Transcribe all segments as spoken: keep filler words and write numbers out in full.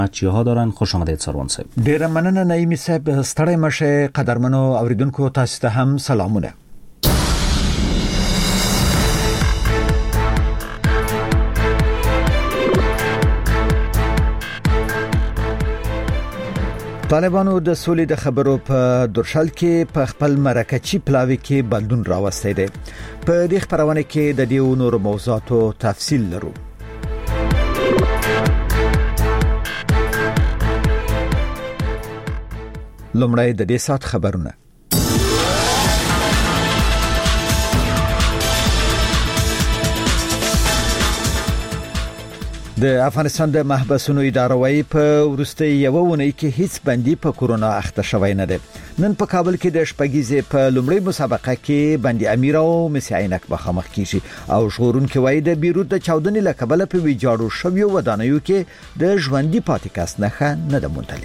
چیها دارن. خوش آمدید سروان صاحب. ډیر مننه نعیمی صاحب. ستړی مشه. قدرمنو اوریدونکو تاسو ته هم سلامونه. طالبانو د سولې د خبرو په درشل کې په خپل مرکچی پلاوی کې بدلون راوستي دي. په دې خبرونه کې د دې نورو موضوعاتو تفصیل لرو. لومړی د دې سات خبرونه. د افغانستان د محبسونو اداره وايي په ورسته یو ونې کې هیڅ بندي په کورونا اخته شوی نه دی. نن په کابل کې د شپږیزې په لومړی مسابقه کې بندي امیر او مسی عینک مخامخ کیږي او ژغورونکو وايي د بیروت د چاودنې لکبله په ویجاړو شویو ودانیو کې د ژوندۍ پاتې کس نه نه د مونتلې.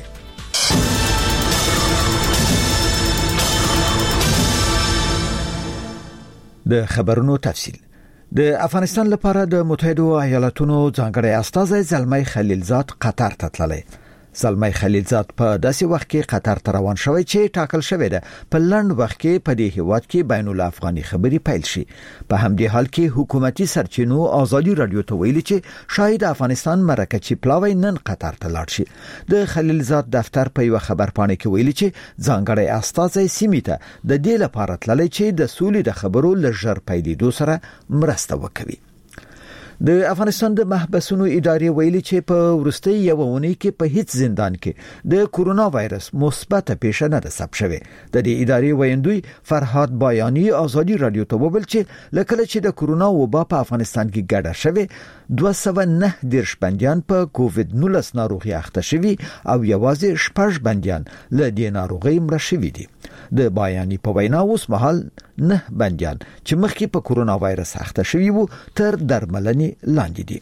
د خبرونو تفصیل. د افغانستان لپاره د متحده ایالاتونو ځانګړی استازی زلمی خلیلزاد قطر ته تللی. زلمی خلیلزاد په داسې وخت کې قطر ته روان شوی چې ټاکل شوی ده په لند وخت کې په دې هیواد کې بین الافغاني خبري پیل شي. په همدې حال کې حکومتي سرچینو ازادي رادیو ته ویلي چې شاید افغانستان مرکچی پلاوی نن قطر ته لاړ شي. د خلیلزاد دفتر په یو خبرپاڼه کې ویلي چې ځانګړی استازی سیمیته د دې لپاره تللی چې د سولې د خبرو لږر پیلېدو سره مرسته وکړي. د افغانستان د محبسونو ادارې ویلي چې په ورستۍ یو ونې کې په هیڅ زندان کې د کورونا وایرس مثبت پیښه نه ده ثبت شوې. د دې ادارې ویندوی فرهاد بایانی ازادي رادیو ته وویل چې لکه چې د کورونا وبا په افغانستان کې ګډه شوې دوه سوه نه دیرش بندیان په کووید نولس ناروغي اخته شوي او یوازې شپږ بندیان له دې ناروغي مړه شوي دي. د بایانی په وینا اوس مهال نه بندیان چې مخکې په کورونا وایرس اخته شوي وو تر درملنې لاندې دي.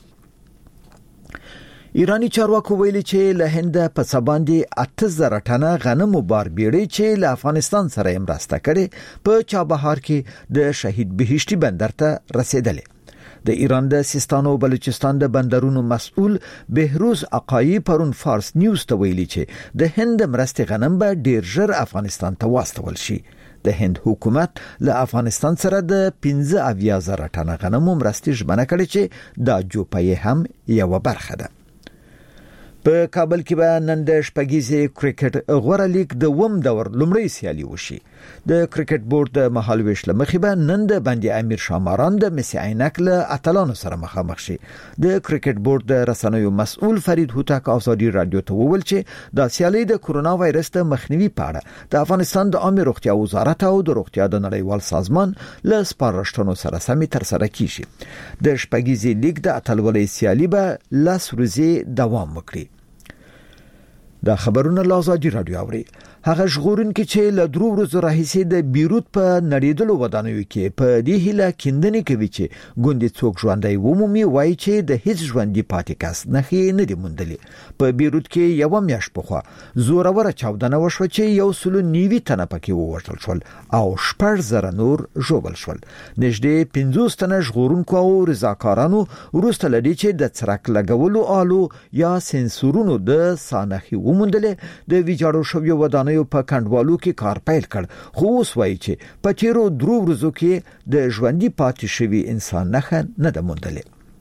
ایرانی چارواکو ویلي چې له هند په سباندې اته زره ټنه غنمو بار بیړۍ چې له افغانستان سره مرسته کړي په چابهار کې د شهید بهشتي بندر ته رسیدلې. د ایران د سیستان او بلوچستان د بندرونو مسؤل بهروز عقایی پرون فارس نیوز ته ویلي چې د هند مرستې غنم به ډیر ژر افغانستان ته واستول شي. د هند حکومت له افغانستان سره د پنځه اویا زره ټنه غنمو مرستې ژمنه کړې چې دا جوپې هم یو برخه ده. په کابل کې به نن د شپږیزې کرکټ غوړه لیګ د وم دور لومړی سیالي وشي. د کرکټ بورډ د مهالويش لمخې به نن د بندي امیر شاماران د مسی عینک له اتلانو سره مخامخ شي. د کرکټ بورډ د رسنیو مسؤل فرید هوتک ازادي رادیو ته وویل چې د سیالي د کورونا وایرس د مخنیوي په اړه د افغانستان د عامه روغتیا وزارت او د روغتیا د نړیوال سازمان له سپارښتنو سره سمې تر سره کیږي. د شپږیزې لیګ د اتلولۍ سیالي به لس ورځې دوام وکړي. دا خبرونه لازادي رادیو اوري. هغه ژغورونکو چې له درو ورځو راهیسې د بیروت په نړیدلو ودانیو کې په دې هیله کیندنې کوي چې ګوندې څوک ژوندۍ ومومي وایي چې د هیڅ ژوندۍ پاتې کس نښې نه دي موندلې. په بیروت کې یو میاشت پخوا زوروره چاودنه وشوه چې یو سلو نیوي تنه پکې ووژل شول او شپږ زره نور ژوبل شول. نږدې پنځوس تنه ژغورونکو او رضاکارانو وروسته لدی چې د څرک لګولو آلو یا سنسورونو د سانخي وموندلې د ویجاړو شویو ودانیو په کندوالو کې کار پیل کړ. خو اوس وایي چې په تیرو درو ورځو کې د ژوندۍ پاتې شوی انسان نه نه ده موندلې.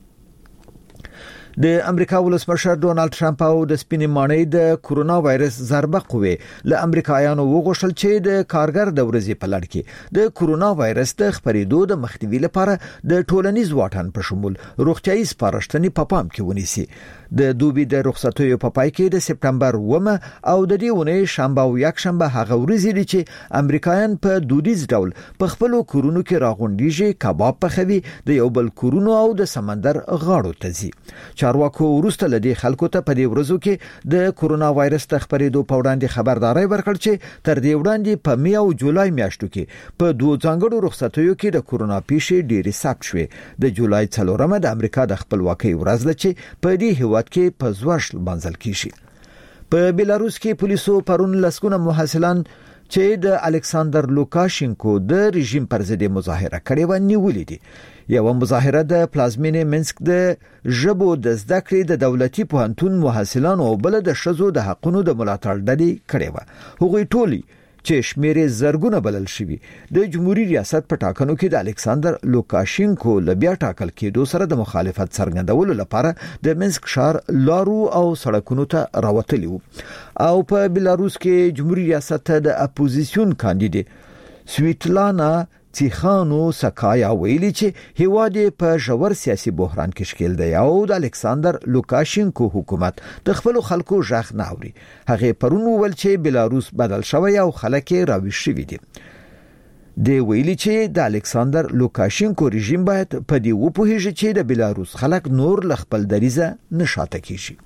د امریکا ولسمشر ډونالد ټرمپ او د سپینې ماڼۍ د کورونا وایرس ضربه قوې له امریکایانو وغوښتل چې د کارګر د ورځې په لړ کې د کورونا وایرس د خپرېدو د مخنیوي لپاره د ټولنیز واټن په شمول روغتیايي سپارښتنې په پام کې ونیسي. د دوبي د رخصتیو په پای کې د سپتمبر اوومه او د دې ونې شنبه او یک شنبه هغه ورځې دي چې امریکایان په دودیز ډول په خپل کورونو کې راغونډيږي، کباب پخوي، د یو بل کورونو او د سمندر غاړو ته ځي. چارواکو وروسته لدی خلکو ته په دې ورځو کې د کورونا وایرس د خپرېدو په وړاندې خبرداري ورکړ چې تر دې وړاندې په می او جولای میاشتو کې په دوه ځانګړو رخصتیو کې د کورونا پیښې ډېرې ثبت شوې. د جولای څلورمه د امریکا د خپلواکۍ ورځ ده چې په دې هیواد کې په زوړ منځل کیږي. په بیلاروس کې پولیسو پرون لسګونه محصلان چې د الکساندر لوکاشینکو د رژیم پر ضد مظاهره کړې و نیولې دي. یو مظاهره د پلازمینې منسک د ژبو د زده کړې د دولتي پوهنتون محصلانو او بل د شذو د حقونو د ملاتړ ډلې کړې و. هغوی ټولي چې شمیرې زرګونه بلل شوي د جمهوریت ریاست په ټاکنو کې د الکساندر لوکاشینکو لبیا ټاکل کېدو سره د مخالفت څرګندولو لپاره د منسک ښار لارو او سړکونو ته راوتلي وو. او په بلاروس کې جمهوریت ریاست د اپوزیسیون کاندیدې سویتلانا تیخانو سکایا ویلي چې هیواد په ژور سیاسي بحران کې ښکیل دی او د الکساندر لوکاشینکو حکومت د خپل خلکو ژغ نه اوري. هغه پرون ویل چې بلاروس بدل شوی او خلک راوي شوي دي. د ویلي چې د الکساندر لوکاشینکو رژیم باید په دې وپوهیږي چې د بلاروس خلک نور ل خپل دریزه نشاته کیږي.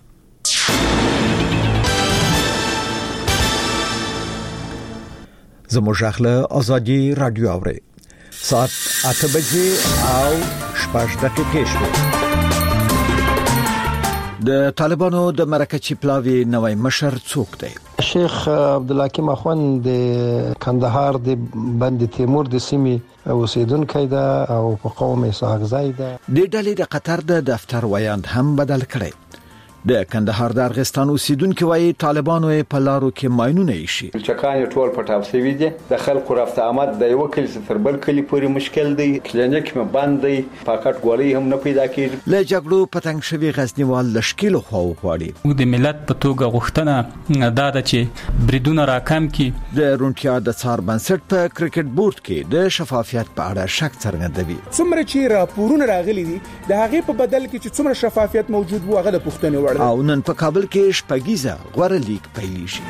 زموږ اخله ازادي رادیو اوري ساعت اته بجې او شپږ دقیقې شوې. د طالبانو د مرکزي پلاوی نوی مشر څوک دی؟ شیخ عبدالحکیم اخوند د کندهار د بند تیمور د سیمې اوسیدونکی دی او په قوم اسحاق زای دی. د ډلې د قطر د دفتر ویاند هم بدل کړي. د کندهار د ارغستان اوسیدونکو وايي طالبانو په لارو کې ماينونه شي. چکان ټول پټاو سوي دي. د خلکو رافته آمد د یو کلی تر بل کلی پورې مشکل دی. کلینیک مې بند دی. پاکټ ګولۍ هم نه پیدا کیږي. له جګړو پتنګ شوی غزنیوال لشکیل خو غواړي. د ملت په توګه غوښتنه دا ده چې بریدونه راکم کی. د رونټیا د څار بنسټ په کرکټ بورډ کې د شفافیت په اړه شک څرګندوي. څومره چې راپورونه راغلي دي د هغه په بدل کې چې څومره شفافیت موجود وو هغه د پښتنو وړ او نن په کابل کې شپږیزه غوړه لیګ پیل شي.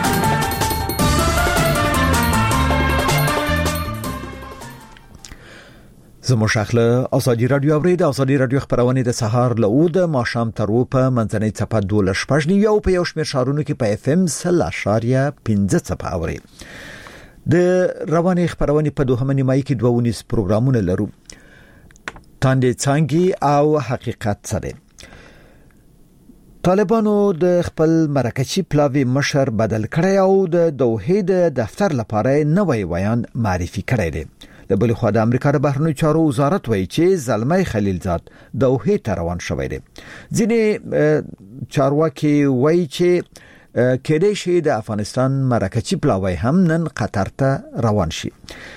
زموږ اخله ازادي رادیو اوري د ازادي رادیو خبرونه د سهار له او د ماښام تر او په منځنۍ چپه دوله شپږ نیو په یو شمېر شهرونو کې په اف ام سل اشاریه پنځه چپه اوري. د رواني خبرونه په دوهمه نیمایي کې دوه ونیس پروګرامونه لرو. تاندې څنګه او حقیقت سره طالبانو د خپل مرکزي پلاوی مشر بدل کړی او د دوحې د دفتر لپاره نوی ویان معرفي کړی دی. د بل خو د امریکا د بهرنیو چارو وزارت وایي چې زلمي خلیلزاد دوحې ته روان شوی دی. ځینې چارواکي وایي چې کېدای شي د افغانستان مرکزي پلاوی هم نن قطر ته روان شي.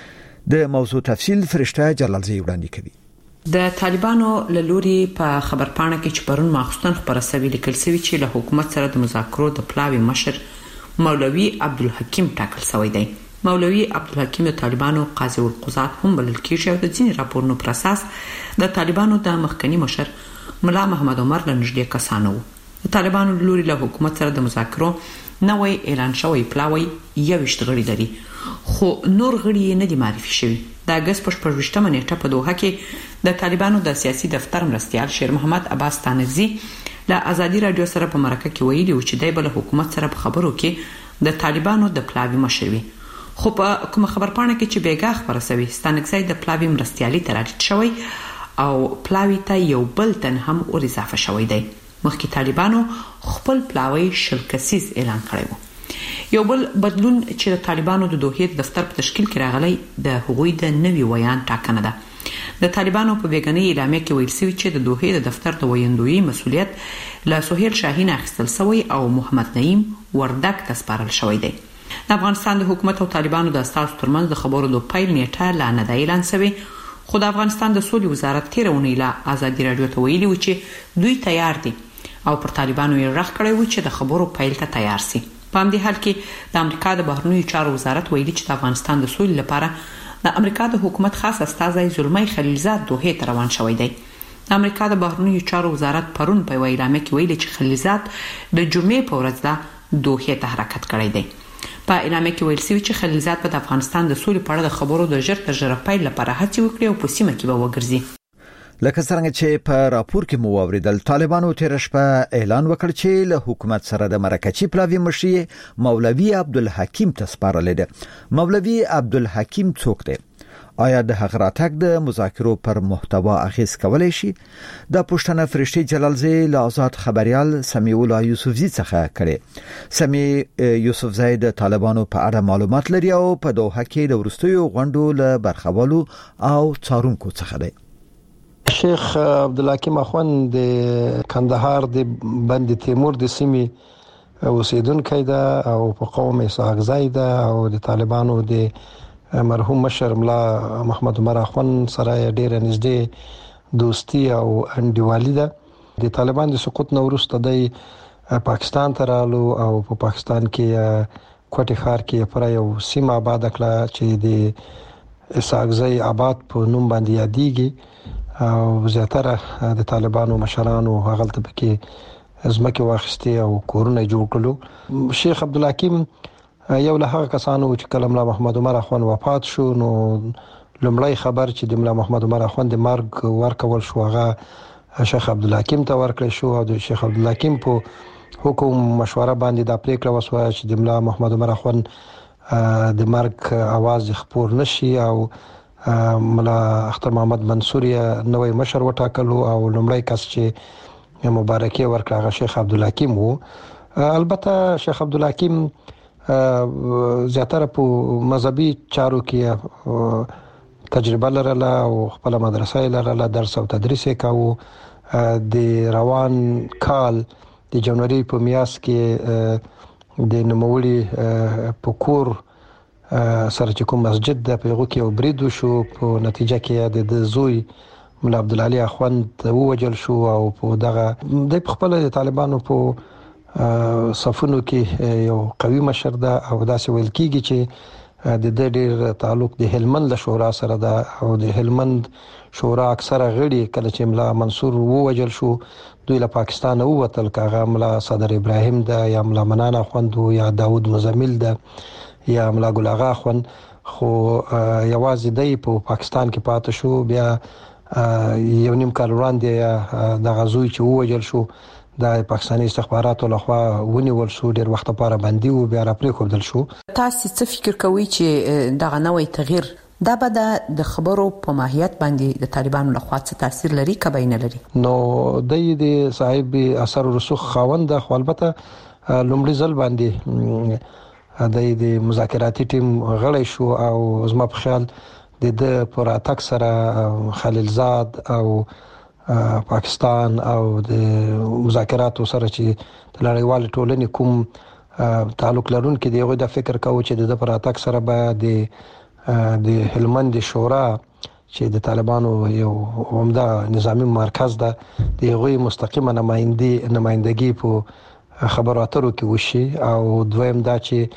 د موضوع تفصیل فرشته جلالزی وړاندې کوي. د طالبانو له لوري په خبرپاڼه کې چې پرون ماخستن خبره سوي لیکل سوي چې له حکومت سره د مذاکرو د پلاوی مشر مولوي عبدالحکیم ټاکل شوی دی. مولوي عبدالحکیم د طالبانو قاضي القضات هم بلل کېږي او د ځینې راپورونو پر اساس د طالبانو د مخکنی مشر ملا محمد عمر له نږدې کسانو وو. د طالبانو له لوري له حکومت سره د مذاکرو نوې اعلان شوی پلاوی یوشت غړي لري خو نور غړي نه دي معرفي شوي. د اگست په شپږمه نیټه په دوحه کې د طالبانو د سیاسي دفتر مرستيال شیر محمد عباس تانزی له ازادي رادیو سره په مرکه کې ویلي و چې د بل حکومت سره په خبرو کې د طالبانو د پلاوی مشر وي. خو په کوم خبرپاڼه کې چې بیګا خبره سوي ستانکزی د پلاوی مرستيالي تراټ شوی او پلاوی ته یو بل تن هم ور اضافه شوی دی. مخکې طالبانو خپل پلاوی شل کسیز اعلان کړی و. یو بل بدلون چې د طالبانو د دوحې دفتر په تشکیل کې راغلی د هغوی د نوي ویان ټاکنه ده. د طالبانو په بیګنۍ اعلامیه کې ویل شوی چې د دوحې د دفتر د ویندوی مسولیت له سهیل شاهین اخیستل شوی او محمد نعیم وردک ته سپارل شوی دی. د افغانستان د حکومت او طالبانو د اساسو ترمنځ د خبرو د پیل نیټه لا نه دی اعلان شوی. خو د افغانستان د سولې وزارت تیرونی له ازادي رادیو ته ویلي و چې دوی تیار دي او پر طالبانو یې رغ کړی و چې د خبرو پیل ته تیار شي. په همدې حال کې د امریکا د بهرنیو چارو وزارت ویلي چې د افغانستان د سولې لپاره د امریکا د حکومت خاص استازی زلمي خلیلزاد دوحې ته روان شوی دی. د امریکا د بهرنیو چارو وزارت پرون په اعلامیه کې ویلي چې خلیلزاد د جمعې په ورځ د دوحې ته حرکت کړی دی. په اعلامیه کې ویل شوی چې خلیلزاد په افغانستان د سولې په اړه د خبرو د ژر تر ژره پیل لپاره هڅې وکړي او په سیمه کې به وګرځي. لکه څنګه چې په راپور کې مو واوریدل طالبانو تیر شپه اعلان وکړ چې له حکومت سره د مرکزي پلاوی مشر مولوي عبدالحکیم ته سپارل دي. مولوي عبدالحکیم څوک دی آیا د هغه راتګ د مذاکرو پر محتوا اغیز کولای شي؟ د پښتنه فرشتي جلالزی له آزاد خبريال سمیع الله یوسفزی څخه کړي. سمیع یوسفزی د طالبانو په اړه معلومات لري او په دوحه کې د ورستیو غونډو له برخوالو او څارونکو څخه دی. شیخ عبدالحکیم اخوان د کندهار د بند تیمور د سیمې اوسیدونکی ده او په قوم اسحاق زای ده او د طالبانو د مرحوم مشر ملا محمد عمر اخوان سره ډیره نږدې دوستی او انډیوالي ده. د طالبان د سقوط نه وروسته د پاکستان ته رالو او په پا پاکستان کې کوټي ښار کې پر یو سیمه آباد کړه چې د اسحاق زای آباد په نوم باندې یادېږي او زیاتره د طالبانو مشرانو هغه ته پکې ازمکه واخستي او کورونه جوړ کړو. شیخ عبدالحکیم یو له هغه کسانو چې کله ملا محمد عمر اخوان وفات شو نو لومړی خبر چې د ملا محمد عمر اخوان د مرګ ورکول شو هغه شیخ عبدالحکیم ته ورکړل شو او د شیخ عبدالحکیم په حکم مشوره باندې د پریکړه وسوه چې د ملا محمد عمر اخوان د مرګ आवाज خبر نشي او ملا اختر محمد منصور یې نوې مشر وټاکلو او لومړی کس چې مبارکي ورکړه شیخ عبدالحکیم وو. البته شیخ عبدالحکیم زیاتره په مذهبي چارو کې تجربه لرله او خپل مدرسې لرله، درس او تدریس یې کاوه. د روان کال د جنوري په میاشت کې د نوموړي په کور سره چې کوم مسجد د پیغو کې وبریدو شو په نتیجه کې د زوی ملا عبدالعلی اخوند ووجل شو او په دغه د خپل طالبانو په صفونو کې یو قوي مشر ده او داسې ویل کیږي چې د دې ډېر تعلق د هلمند له شورا سره ده او د هلمند شورا اکثره غړي کله چې ملا منصور ووجل شو دوی له پاکستان ووتل، کاغه ملا صدر ابراهیم ده یا ملا منان اخوند یا داوود مزمل ده یا ملا ګل اغا اخوند، خو یوازې دی په پاکستان کې پاتې شو. بیا یو نیم کال وړاندې د غزوی چې ووجل شو د پاکستاني استخباراتو لخوا ونیول شو، ډیر وخت لپاره بندي و بیا را پریښودل شو. تاسو څه فکر کوئ چې دغه نوې تغییر دا به د خبرو په ماهیت باندې د طالبانو لخوا څه تاثیر لري کبه نه لري؟ نو د دې صاحب اثر رسوخ خاوند خو البته لومړي ځل باندې د دې مذاکراتي ټیم غړی شو او زما په خیال د د پر اتاک سره خلیلزاد او پاکستان او د مذاکراتو سره چې د نړیوال ټولنې کوم تعلق لرونکي دی هغه د فکر کاوه چې د پر اتاک سره به د د هلمند شورا چې د طالبانو یو عمده نظامی مرکز ده د هغوی مستقیمه نمائندګي نمائندګي په خبرو اترو کې وشي او دویم دا چې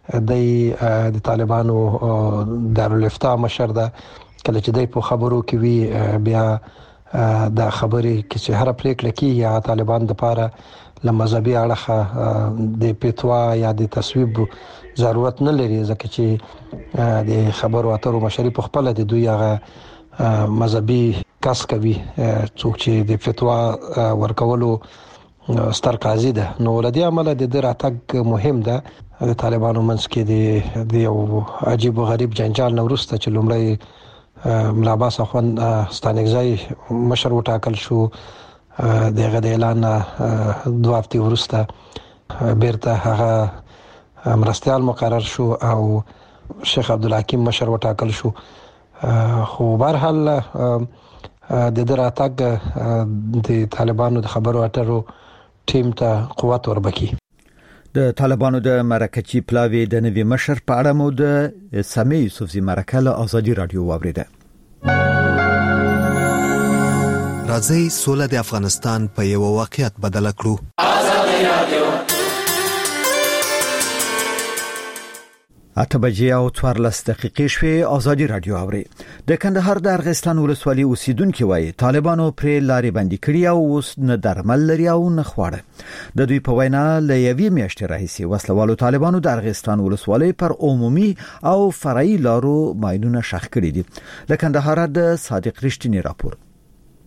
د طالبانو دارالفتاء مشر ده کله چې د په خبرو کې وی بیا دا خبرې کې چې هر پریکړه کې یا طالبان د پاره لمذهبي اړخه د پیتوا یا د تصویب ضرورت نه لري ځکه چې د خبرو اترو مشري په خپل د دوی هغه مذهبي کس کوي څوک چې د فتوا ورکولو ستر قاضي ده. نو ولدي عمله د دراتګ مهم ده. د طالبانو منځ کې د یو عجیب او غریب جنجال نورسته چې لومړی ملا عباس اخوان ستانګزای مشر وټاکل شو، دغه د اعلان دوه هفتې وروسته بیرته هغه مرستيال مقرر شو او شیخ عبدالحکیم مشر وټاکل شو. خو بهر حال د دراتګ د طالبانو د خبرو اترو ټیم ته قوت وربکی. د طالبانو د مرکچی پلاوی د نوی مشر په اړه مو د سمیع یوسفزی مرکه له ازادي رادیو واوریده. راځي سوله د افغانستان په یو واقعیت بدل کړو. ازادي رادیو اته بجې او څوارلس دقیقې شوې. ازادي رادیو اوري. د کندهار د ارغستان ولسوالۍ اوسیدونکو وایي طالبانو پرې لارې بندي کړې او اوس نه درمل لري او نه خواړه. د دوی په وینا له یوې میاشتې راهیسې وسلوالو طالبانو د ارغستان ولسوالۍ پر عمومي او فرعي لارو ماینونه شخ کړي دي. د کندهار د صادق رښتینی راپور.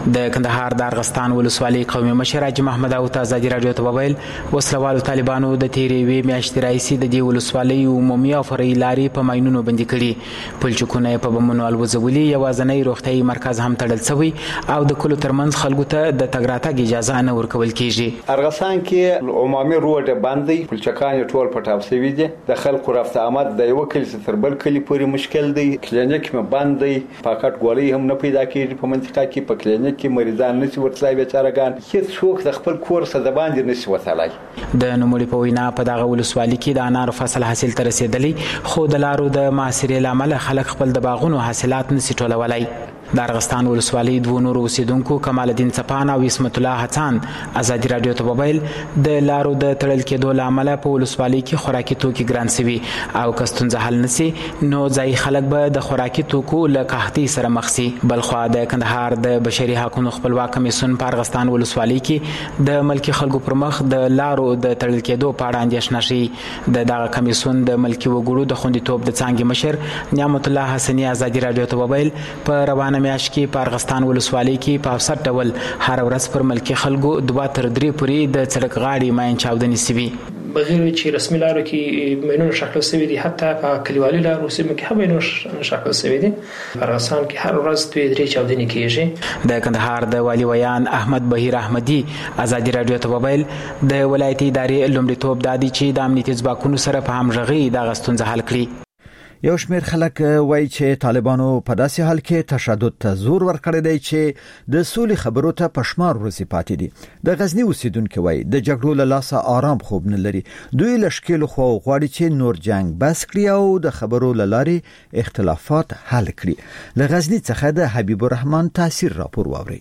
د کندهار د ارغستان ولسوالۍ قومي مشر حاجي محمد او ازادي رادیو ته وویل وسلوالو طالبانو د تیرې وی میاشتې راځي د دې ولسوالۍ عمومي او فرعي لارې په ماینونو بندي کړي پلچکونه په بمونو الوزولي یوازنۍ روغتیايي مرکز هم تړل شوی او د کلو ترمنځ خلکو ته د تګ راتګ اجازه نه ورکول کیږي. ارغستان کې عمومي روډ باندې پلچکان ټول پټاو شوی دي د خلکو رفته آمد د یو کلی تر بل کلی پورې مشکل دی. کلینیک مې بند دی پاکټ ګولۍ هم نه پیدا کیږي په منطقه کې په کلینیک کې مریضان نشي ورتلای بیچارهګان هیڅ څوک د خپل کور څخه د باندې نشي وتلای. د نوموړي په وینا په دغه ولسوالۍ کې د انارو فصل حاصل ته رسیدلی خو د لارو د معاصرې لامل خلک خپل د باغونو حاصلات نشي ټولولای. د ارغستان ولسوالۍ دوه نور اوسیدونکو کمال الدین صفان او اسمت الله حسن ازادي رادیو ته وویل د لارو د تړل کېدو لامل په ولسوالۍ کې خوراکي توکي ګران شوي او که ستونزه حل نشي نو ځایي خلک به د خوراکي توکو له قحطۍ سره مخ شي. بلخوا د کندهار د بشري حقوقو خپلواک کمیسیون په ارغستان ولسوالۍ کې د ملکي خلکو پر مخ د لارو د تړل کېدو په اړه اندېښنه شي. د دغه کمیسیون د ملکي وګړو د خوندیتوب د څانګې مشر نعمت الله حسني ازادي رادیو ته وویل په روانه میاشت کې په ارغستان ولسوالۍ کې په اوسط ډول هر ورځ پر ملکي خلکو دوه تر درې پورې د سړک غاړې ماین چاودنې شوي. بغیر چې رسمي لارو کې ماینونه شکل شوي دي حتی په کلیوالي لارو سیمو کې هم ماینونه شکل شوي دي. په ارغستان کې هر ورځ دوه درې چاودنې کېږي. د کندهار د والي ویان احمد بهیر احمدي ازادي رادیو ته وویل د ولایتي ادارې لومړیتوب دا دی چې د امنیتي ځواکونو سره په همغږۍ دغه ستونزه حل کړي. یو شمېر خلک وایي چې طالبانو په داسې حال کې تشدد ته زور ورکړی دی چې د سولې خبرو ته پشمار ورځې پاتې دي. د غزنی اوسیدونکو وایي د جګړو له لاسه آرام خوب نه لري. دوی له شکیلو خو غواړي چې نور جنگ بس کړي او د خبرو له لارې اختلافات حل کړي. له غزنی څخه د حبیب الرحمن تاثیر راپور واوري.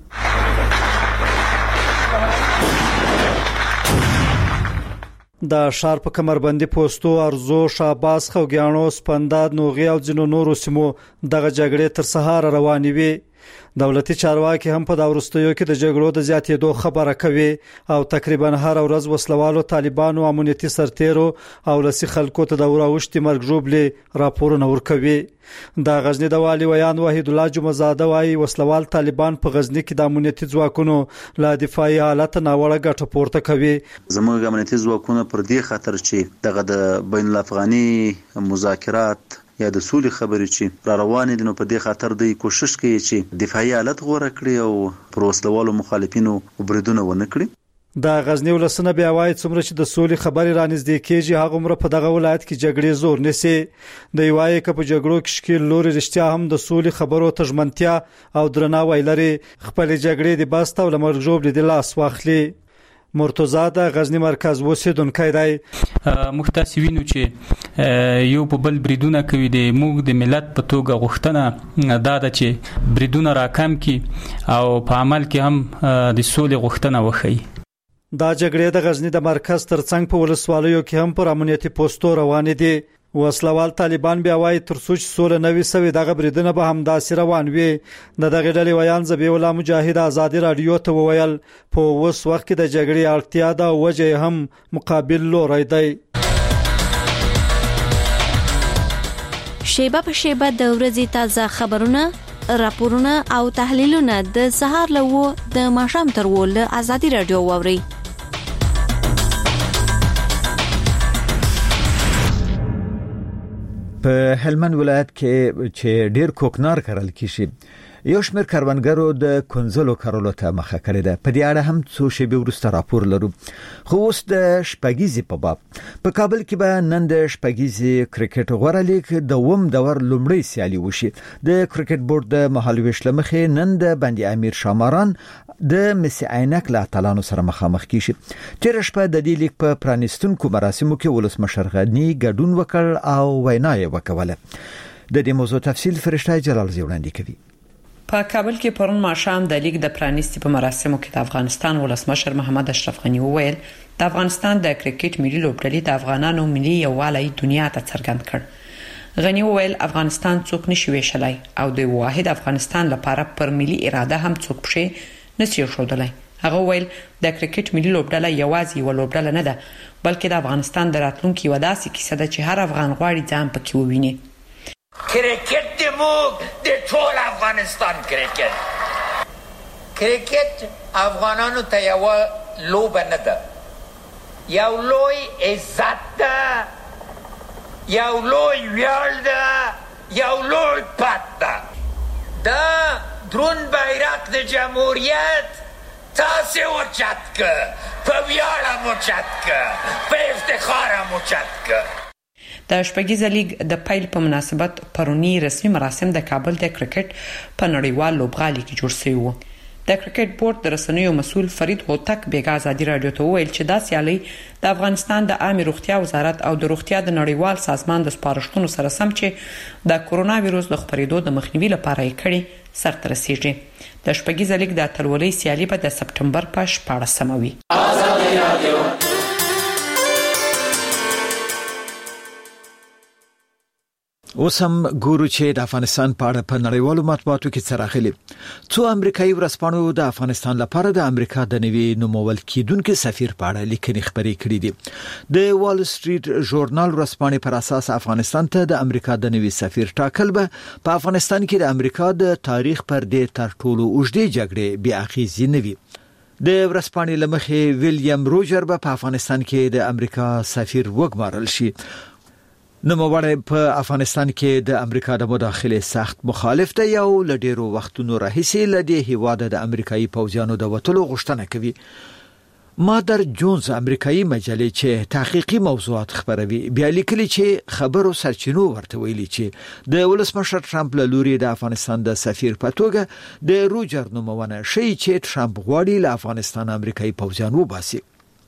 د ښار په کمربندي پوسټو ارزو شاباس خوګیانو سپنداد نوغي او ځینو نورو سیمو دغه جګړې تر سهار روانې وي. دولتي چارواکي هم په دا وروستیو کې د جګړو د زیاتېدو خبره کوي او تقریبا هر ورځ وسلوالو طالبانو امنیتي سرتیرو او لسی خلکو ته د وراوشتي مرګ ژوبلې راپورونه ورکوي. د غزنی د والي ویان وحید الله جمعزاده وايي وسلوال طالبان په غزنی کې د امنیتي ځواکونو لا دفاعي حالت ناوړه ګټه پورته کوي. زموږ امنیتي ځواکونه پر دې خاطر چې دغه د بین الافغاني مذاکرات یا د سولې خبرې چې را روانې دي نو په دې خاطر دوی کوشش کوي چې دفاعي حالت غوره کړي او پر وسلوالو مخالفینو بریدونه ونه کړي. د غزنی ولسنه بیا وایي څومره چې د سولې خبرې رانږدې کېږي هغه عمره په دغه ولایت کې جګړې زور نسی. د وایي چې په جګړو کې شکیل لوري رښتیا هم د سولې خبرو تژمنتیا او درناوی لري خپل جګړې د باسته او لمرګ جوړ د لاس واخلي. مرتضی د غزنی مرکز اوسیدونکی دی. مختصوینو چې یو په بل بریدونه کوي د موږ د ملت په توګه غوښتنه دا ده چې بریدونه راکم کی او په عمل کې هم د سولې غوښتنه وکړي. دا جګړې د غزنی د مرکز ترڅنګ په ولسوالیو کې هم پر امنیتي پوسټو روانې دي. وسلوال طالبان بیا وایي تر څو چې سوله نوي سوي دغه بریدونه به هم داسې روان وي. د دغه ډلې ویان زبیح الله مجاهد ازادي رادیو ته وویل په اوس وخت کې د جګړې اړتیا ده او وجه هم مقابل لوري دی. شیبه په شیبه د ورځې تازه خبرونه راپورونه او تحلیلونه د سهار له و د ماښام تر و له ازادي رادیو واوري. په هلمند ولایت کې چې ډیر کوکنار کرل کیږي یو شمېر کاروانګرو د کنزلو کارولو ته مخه کړې ده. په دې اړه هم څو شېبې وروسته راپور لرو. خو اوس د شپږیزې په باب په کابل کې به نن د شپږیزې کرکټ غوره لیګ د اووم دور لومړی سیالي وشي. د کرکټ بورډ د مهالویش لمخې نن د بندي امیر شاماران د مسی عینک له اتلانو سره مخامخ کیږي. تیر شپه د دې لیګ په پرانیستونکو مراسمو کې ولسمشر غنی ګډون وکړ او وینا یې وکوله. د دې موضوع تفصیل فرشته جلال زی وړاندې کوي. په کابل کې پرون ماښام د لیګ د پرانیستي په مراسمو کې د افغانستان ولسمشر محمد اشرف غنی وویل د افغانستان د کرکټ ملي لوبډلې د افغانانو ملي یووالی دنیا ته څرګند کړ. غنی وویل افغانستان څوک نشي ویشلای او د واحد افغانستان لپاره پر ملي اراده هم څوک پښې نشي ښودلای. هغه وویل د کرکټ ملي لوبډله یوازې یو لوبډله نه ده بلکې د افغانستان د راتلونکي یوه داسې کیسه ده چې هر افغان غواړي ځان پکې وویني. کرکټ د موږ د ټول افغانستان کرکټ کرکټ افغانانو ته یو لوبه نه ده، یو لوی عزت ده، یو لوی ویاړ ده، یو لوی پت ده. دا درون بیرق د جمهوریت تاسې اوچت که، په ویاړ هم اوچت که، په افتخار هم اوچت که. د شپږیزه لیګ د پیل په مناسبت پرونی رسمي مراسم د کابل د کرکټ په نړیوال لوبغالي کې جوړ شوي وو. د کرکټ بورډ د رسنیو مسؤل فرید هوتک بیګا ازادي رادیو ته وویل چې دا سیالي د افغانستان د عامه روغتیا وزارت او د روغتیا د نړیوال سازمان د سپارښتنو سره سم چې د کورونا وایروس د خپرېدو د مخنیوي لپاره یې کړي سرته رسیږي. د شپږیزه لیګ د اتلولۍ سیالي به د سپټمبر په شپاړسمه وي. اوس هم ګورو چې د افغانستان په اړه په نړیوالو مطبوعاتو کې څه راغلي. څو امریکایي ورځپاڼو د افغانستان لپاره د امریکا د نوي نومول کیدونکو سفیر په اړه لیکنې خبرې کړې دي. د وال سټریټ ژورنال ورځپاڼې پر اساس افغانستان ته د امریکا د نوي سفیر ټاکل به په افغانستان کې د امریکا د تاریخ پر دې تر ټولو اوږدې جګړې بې اغېزې نه وي. د ورځپاڼې لمخې ویلیام روجر به په افغانستان کې د امریکا سفیر وګمارل شي. نوموړی په افغانستان کې د امریکا د مداخله سخت مخالف دی او له ډیرو وختونو راهیسې له دې هیواده د امریکایي پوځیانو د وټلو غوښتنه کوي. مادر جونز امریکایي مجلې چې تحقیقي موضوعات خبروي بیا لیکلي چې خبرو سرچینو ورته ویلي چې د ولسمشر ټرمپ له لوري د افغانستان د سفیر په توګه د روجر نومونه شي چې ټرمپ غواړي له افغانستان امریکایي پوځیان وباسي.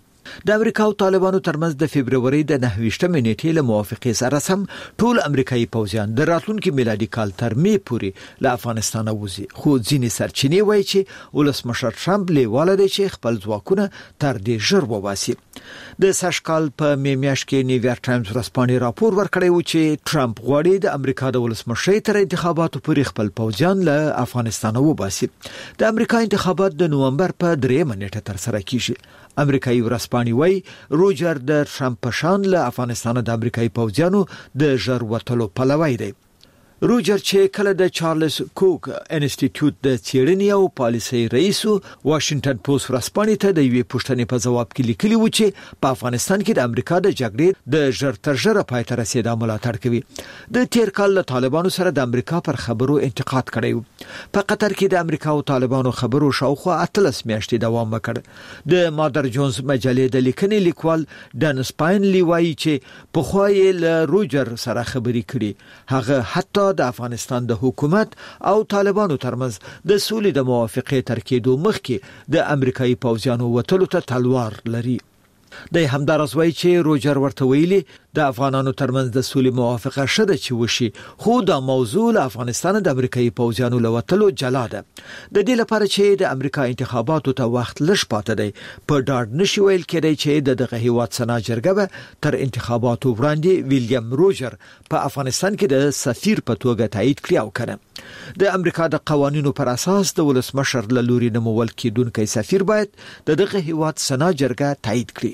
د امریکا او طالبانو ترمنځ د فبرवरी د نهه ویشتمې نیټې له موافقې سره سم ټول امریکایي پوځیان د راتلونکي میلادي کال تر می پورې له افغانستان وځي. خو ځینې سرچینې وایي چې ولسمشر ټرمپ لیواله دی چې خپل ځواکونه تر دې ژر وباسي. د سږ کال په می میاشت کې نیویارک ټایمز ورځپاڼې راپور ورکړی و چې ټرمپ غواړي د امریکا د ولسمشر تر انتخاباتو پورې خپل پوځیان له افغانستان وباسي. د امریکا انتخابات د نومبر په دریمه نیټه تر سره کیږي. امریکایي ورځپاڼې وایي روجر د ټرمپ په شان له افغانستان د امریکایي پوځیانو د ژر وټلو پلوی دی. روجر چې کله د چارلز کوک انسټیټیوټ د څېړنې او پالیسۍ رئیس واشنگټن پوسټ ورځپاڼې ته د یوې پوښتنې په ځواب کې لیکلي و چې په افغانستان کې د امریکا د جګړې د ژر تر ژره پای ته رسیدا ملاتړ کوي. د تیر کال له طالبانو سره د امریکا پر خبرو انتقاد کړی و. په قطر کې د امریکا او طالبانو خبرو شاوخوا اتلس میاشتې دوام وکړ. د مادر جونز مجلې د لیکنې لیکوال ډن سپاین لیوایي چې په خوای له روجر سره خبرې کړي. هغه حتی د افغانستان د حکومت او طالبانو ترمنځ د سولې د موافقې تر کېدو مخکې د امریکایي پوځیانو وټلو ته تلوار لري. د همدارس وایي چې روجر ورته ویلي د افغانانو ترمنځ د سولې موافقه شته چې وشي، خو دا موضوع له افغانستان د امریکایي پوځیانو له وټلو جلا ده. د دې لپاره چې د امریکا انتخاباتو ته وخت لږ پاتې دی په ډاډ نشي ویل کېدای چې د دغه هیواد سنا جرګه به تر انتخاباتو وړاندې ویلیام روجر په افغانستان کې د سفیر په توګه تایید کړي او کنه. د امریکا د قوانینو پر اساس د ولسمشر له لوري نومول کیدونکي سفیر باید د دغه هیواد سنا جرګه تایید کړي.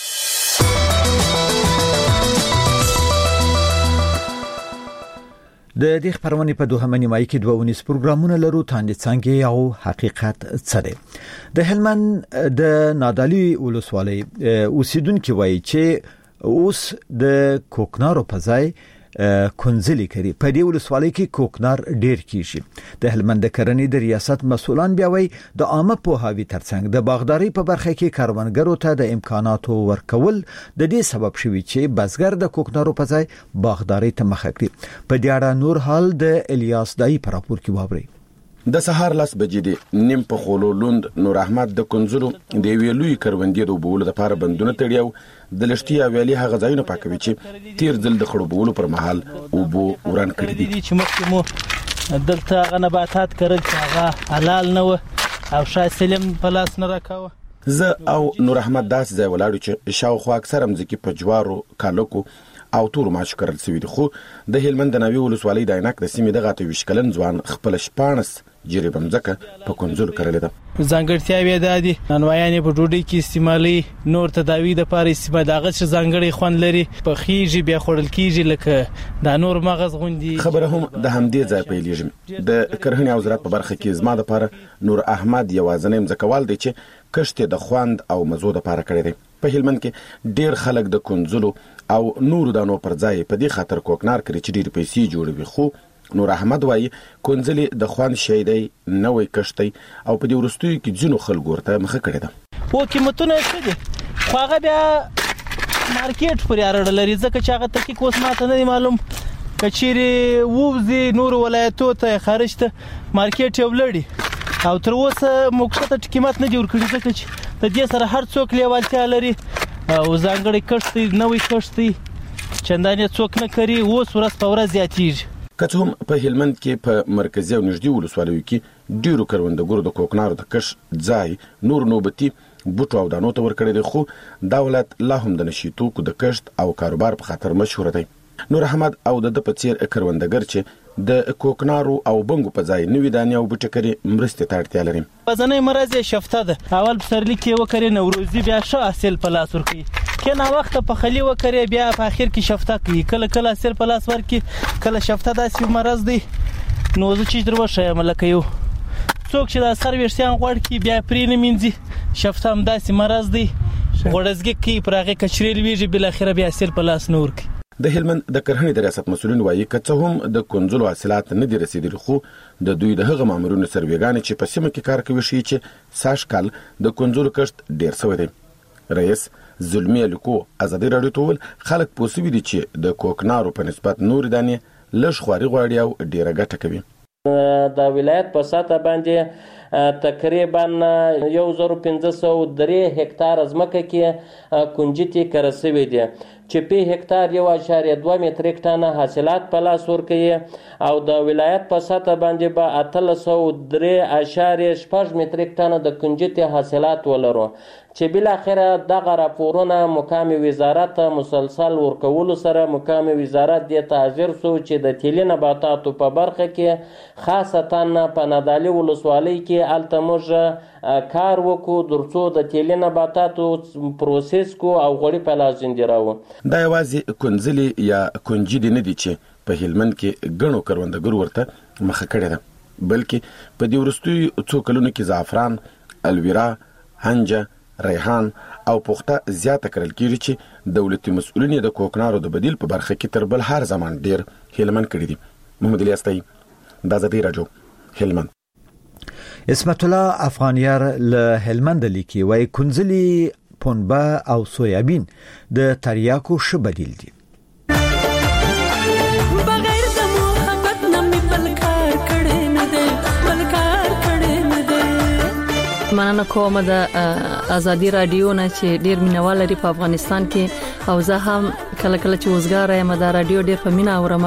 د دې خبرونه په دوه منیمای کې دوه ونیس پروګرامونه لرو تاندې څنګه او حقیقت څه دی. د هلمند د نادالی ولسوالۍ اوسیدونکو وایي چې اوس د کوکنارو په ځای کنځلي کوي. په دې ولسوالۍ کې کوکنار ډیر کیږي. د هلمند کرنې د ریاست مسولان بیا وایي د عامه پوهاوی ترڅنګ د باغداري په برخه کې کاروانګرو ته د امکاناتو ورکول د دې سبب شوی چې بزګر د کوکنارو په ځای باغداري ته مخه کړي. په دې اړه نور حال د الیاس دای پر راپور کې واوري. د سهار لاس بجې دي نیم په خولو لوند نور احمد د کنزلو د ویلوی کروندې د وبولو لپاره بندونه تړیاو د لشتي ویلي هغه ځایونه پاکوي چې تیر ځل د خړوبولو پر مهال وبو وران کړی دي. چې مخکې مو دلته غنباتات کړل چې هغه حلال نه و او شای سلم په لاس نه راکاوه. زه او نور احمد داس ځای ولاړو چې شاوخوا اکثر مځکې په جوارو کالکو او تور ماچ کړل شوی دی. خو د هلمند د ناوی ولسوالۍ د عینک د سیمې دغه اته ویشت کلن ځوان خپل شپاړس جری بمځکه په کنزل کړل ده. ځانګړتیاوې د دي نانوایان په ډوډۍ کې استعمالي، نور تداوی د پاره استعمال دغه څه ځانګړي خوند لري، په خيږي بیا خورل کیږي لکه د نور مغز غوندي. خبره هم د همدې ځای پیلېږي. د کرهنې او زراعت په برخه کې زما د پاره نور احمد یوازنې مځکوال دی چې کشته د خوند او مزو د پاره کړی دی. په هلمند کې ډیر خلک د کنزلو او نور دانو پر ځای په دې خاطر کوکنار کړی چې ډیر پیسې جوړوي. خو نور احمد وایي کنزلي د خوان شي دی نوې کشتي او په دې ورستوي کې ځینو خلکو ورته مخه کړی ده. و قیمتونه څه دي خو هغه بیا مارکیټ پورې اړه لري ځکه چې هغه تحقیق اوس ماته نه معلوم کچېرې ووزي نور ولایتو ته خارج ته مارکیټ یو لړي او تر اوسه موږ ته قیمت نه جوړ کړی ځکه چې د دې سره هر څوک لیوالتیا لري او ځانګړي کشتي نوې کشتي چندانې څوک نه کوي. اوس ورځ په ورځ زیاتېږي. که هم په هلمند کې په مرکزي او نږدې ولسوالیو کې ډیرو کروندګرو د کوکنارو د کش ځای نور نوبتي بوټو او دانو ته ورکړی دی. خو دا ولایت لا هم د نشي توکو د کشت او کاروبار په خاطر مشهور دی. نور احمد او د په څیر کروندګر چې د کوکنارو او بنګو په ځای نوې دانې او بوټي کري مرستې ته اړتیا لري. وزنې مرزه شفته ده اول پسرلی کې وکړي نوروزي بیا ښه حاصل په لاس ورکړي کله وخت په خلی وکړي بیا په اخر کې شفته کوي کله کله حاصل په لاس ورکړي کله شفته داسې مرز دی نو زه چې درو شم لکه یو څوک چې د سر ویشتان غوړ کې بیا پرې نه مینځي شفته هم داسې مرز دی غوړزګي کې پرغه کچریل ویږي بل اخر بیا حاصل په لاس نور کوي. د هلمند د کرهنې د ریاست مسؤلین وایي که هم د کنزلو حاصلات نه دي رسیدلي خو د دوی د هغه مامورونو سروېګانې چې په سیمه کې کار کوي شي چې ساش کال د کنزلو کشت ډیر شوی دی. رئیس زلمی لیکو ازادي راډیو ته ول خلک پوسوي دي چې د کوکنارو په نسبت نور دانې لږ خواري غواړي او ډیره ګټه کوي. د ولایت په سطح باندې تقریبا یو زر پنځه سوه درې هکتار ځمکه کې کنجتي کړه شوې دي چې په هکتار یو اشاریه دوه متریک ټنه حاصلات په لاس ورکوي او د ولایت په سطح باندې به اته سوه درې اشاریه شپږ متریک ټنه د کنجتي حاصلات ولرو چې بل اخره دغه راپورونه مقام وزارت مسلسل ورکول سره مقام وزارت د تعذير سو چې د تیلي نباتاتو په برخه کې خاصتا په نادالي ولسوالۍ کې التموج کار وکړو درڅو د تیلي نباتاتو پروسس کو او غوړي په لاس جندراو. دا یوازې کنزلي یا کنجي دي نه دي چې په هلمند کې ګڼو کروندګرو ورته مخه کړې ده بلکې په دې ورستوي څو کلونو کې زعفران، الویرا، هنجه، ریحان او پخته زیاته کړل کیږي چې دولتي مسؤلین د کوکنارو د بدیل په برخه کې تر بل هر زمان ډیر هلمند کړی دي. محمد الیاستای د ازادي راډیو هلمند. اسمت الله افغانیار له هلمند لیکي وای کنزلي پنبه او سویابین د تریاکو ش بدیل دي. بغیر د محبت نه می بل کار کړي نه دي بل کار کړي نه دي. مننه کوم د ازادي رادیو نه چې ډیر مینوال لري په افغانستان کې او زه هم کله کله چې وزګار یم د رادیو ډیر په مینا اورم.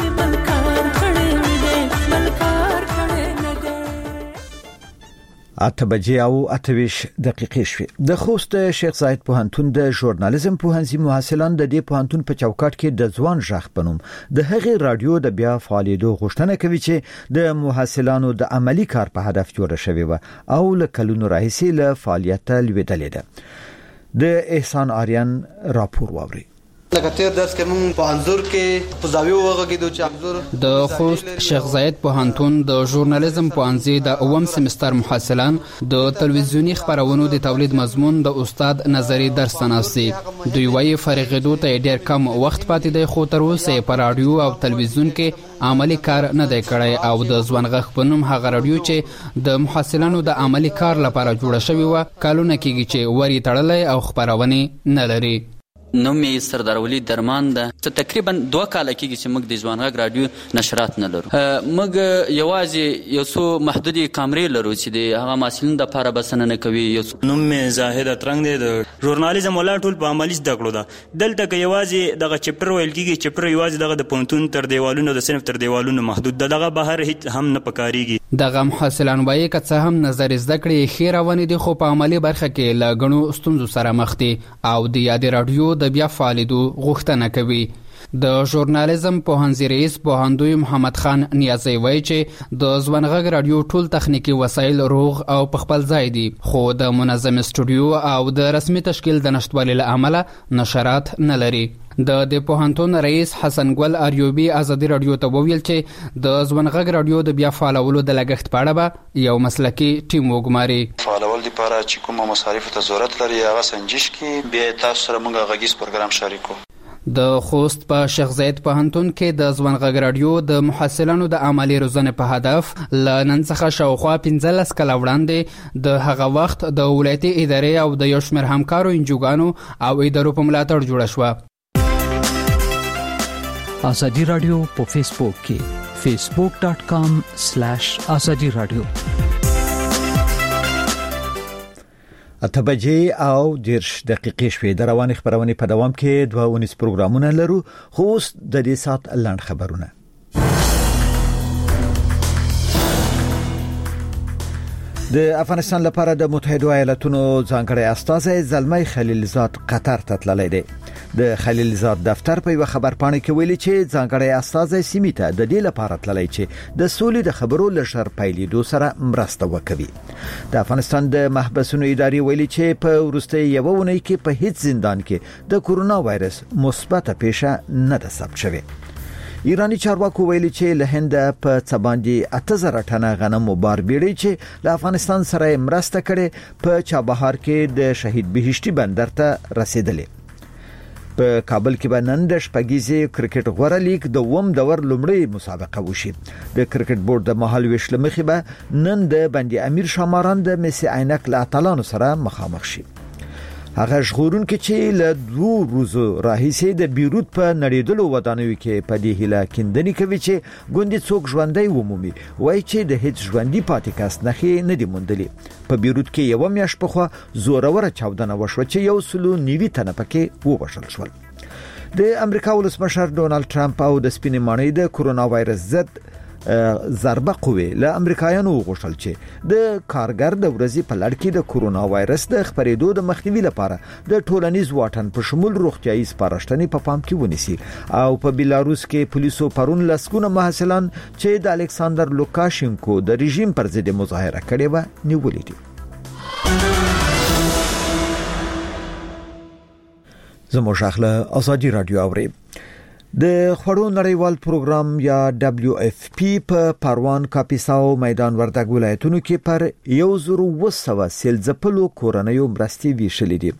اته بجې او اتهویش دقیقې شوې. د خوست شیخ زاید پوهنتون د ژورنالیزم پوهنځي محصلان د دې پوهنتون په چوکاټ کې د ځوان ژغ پنوم د هغې رادیو د بیا فعالیدو غوښتنه کوي چې د محصلانو د عملی کار په هدف جوړه شوې و او له کلونو راهیسې له فعالیت لویدلې ده. د احسان آریان راپور واوري. لکه تیر درس کې مونږ په انزور کې په زاویو وغږیدو چې انزور د خوست شیخ زاید پوهنتون د ژورنالیزم پوهنځي د اوم سمستر محصلان د تلویزیونی خبرونو د تولید مضمون د استاد نظری درس تناسي. دوی وايي فارغېدو ته ډېر کم وخت پاتې دی خو تر اوسه په رادیو او تلویزیون کې عملی کار نه دی کړی او د ځوان غږ په نوم هغه رادیو چې د محصلانو د عملی کار لپاره جوړه شوې و کلونه کېږي چې وری تړلې او خبرونه نه لري. نوم یې سردار ولی درمان ده ته تقریبا دوه کال کېږي چې موږ د ځوان غږ رادیو نشرات نه لرو. موږ یوازې یو څو محدودې کامرې لرو چې د هغه محصلینو دپاره بسنه نه کوي. نوم مې زاهد اترنګ دی د ژورنالیزم ولا ټول په عملي زده کړو ده. دلته که یوازې دغه چپټر ویل کېږي چپټر یوازې دغه د پوهنتون تر دیوالونو د صنف تر دیوالونو محدود ده دغه بهر هیڅ هم نه پکارېږي. دغه محصلان وایي که څه هم نظر زده کړې ښې روانې دي خو په عملي برخه کې له ګڼو ستونزو سره مخ دي او د یادې رادیو د بیا فعالیدو غوښتنه کوي. د ژورنالیزم پوهنځي رئیس پوهندوی محمد خان نیازی وایي چې د ځوانغږ رادیو ټول تخنیکی وسایل روغ او په خپل ځای دي، خو د منظم استودیو او د رسمي تشکیل د نشټوالي له امله نشرات نه لري. د د پوهنتون رئیس حسن ګل اریوبی ازادي رادیو ته وویل چې د ځوانغږ رادیو د بیا فعالولو د لګښت په اړه به یو مسلکي ټیم وګماري. فعالول لپاره چې کومه مصارف ته ضرورت لري هغه سنجش کی بیا تاسو سره موږ غږیز پروګرام شریکو. د خوست په شیخ زاید پوهنتون کې د ځوانغږ رادیو د محصلانو د عملی روزنې په هدف له نن څخه شاوخوا پنځلس کاله وړاندې د هغه وخت د ولایتي ادارې او د یو شمېر همکارو انجوګانو او ادارو په ملاتړ جوړه شوه. آزادی رادیو په فیسبوک کې facebook dot com slash azadi radio. اته بجې او دیرش دقیقې شوې. د روانې خبرونې په دوام کې دوه ونیس پروګرامونه لرو، خو اوس د دې سات لنډ خبرونه. د افغانستان لپاره د متحده ایالاتونو ځانګړی استازی زلمی خلیلزاد قطر ته تللی دی. د خلیلزاد دفتر په یو خبرپاڼه کې ویلي چې ځانګړی استازی سیمې ته د دې لپاره تللی چې د سولې د خبرو لشر پیلېدو سره مرسته وکړي. د افغانستان د محبسونو ادارې ویلي چې په وروستي یو ونې کې په هیڅ زندان کې د کورونا وایرس مثبت پیښه نه ده ثبت شوې. ایرانی چارواکو ویلي چې له هند په څباندې اته زره ټنه غنم بار بیړۍ چې له افغانستان سره مرسته کړي په چابهار کې د شهید بهشتي بندر ته رسیدلې. په کابل کې به نن د شپږیزې کرکټ غوړه لیګ د ووم دور لومړی مسابقه وشي. د کرکټ بورډ د مهال ویش لمخې به نن د بندي امیر شاماران د مسی عینک له اتلانو سره مخامخ شي. هغه ژغورون کې چې له دوه روزو راهیسې د بیروت په نړیدلو ودانیو کې په دې هله کیندنې کوي چې ګوندې څوک ژوندۍ ومومي، وایي چې د هیڅ ژوندۍ پاتې کس نښې نه دي موندلي. په بیروت کې یو میاشت پخوا زوروره چاودنه وشوه چې یو سلو نیوي تنه پکې ووژل شول. د امریکا ولسمشر ډونالد ټرمپ او د سپینې ماڼۍ د کورونا وایرس ضد ضربه قوی له امریکایانو وغوښتل چې د کارګر د ورځې په لړ کې د کورونا وایرس د خپرېدو د مخنیوي لپاره د ټولنیز واټن په شمول روغتیايي سپارښتنې په پام کې ونیسي. او په بیلاروس کې پولیسو پرون لسګونه محصلان چې د الکساندر لوکاشینکو د رژیم پر ضد مظاهره کړې و نیولې دي. زموږ اخله آزادی رادیو اوري. د خړو نړیوال پروګرام یا دبليو اف پی په پروان، کاپیسا او میدان وردګ ولایتونو کې پر یو زر و سوه سیلځپلو کورنیو مرستې ویشلې دي.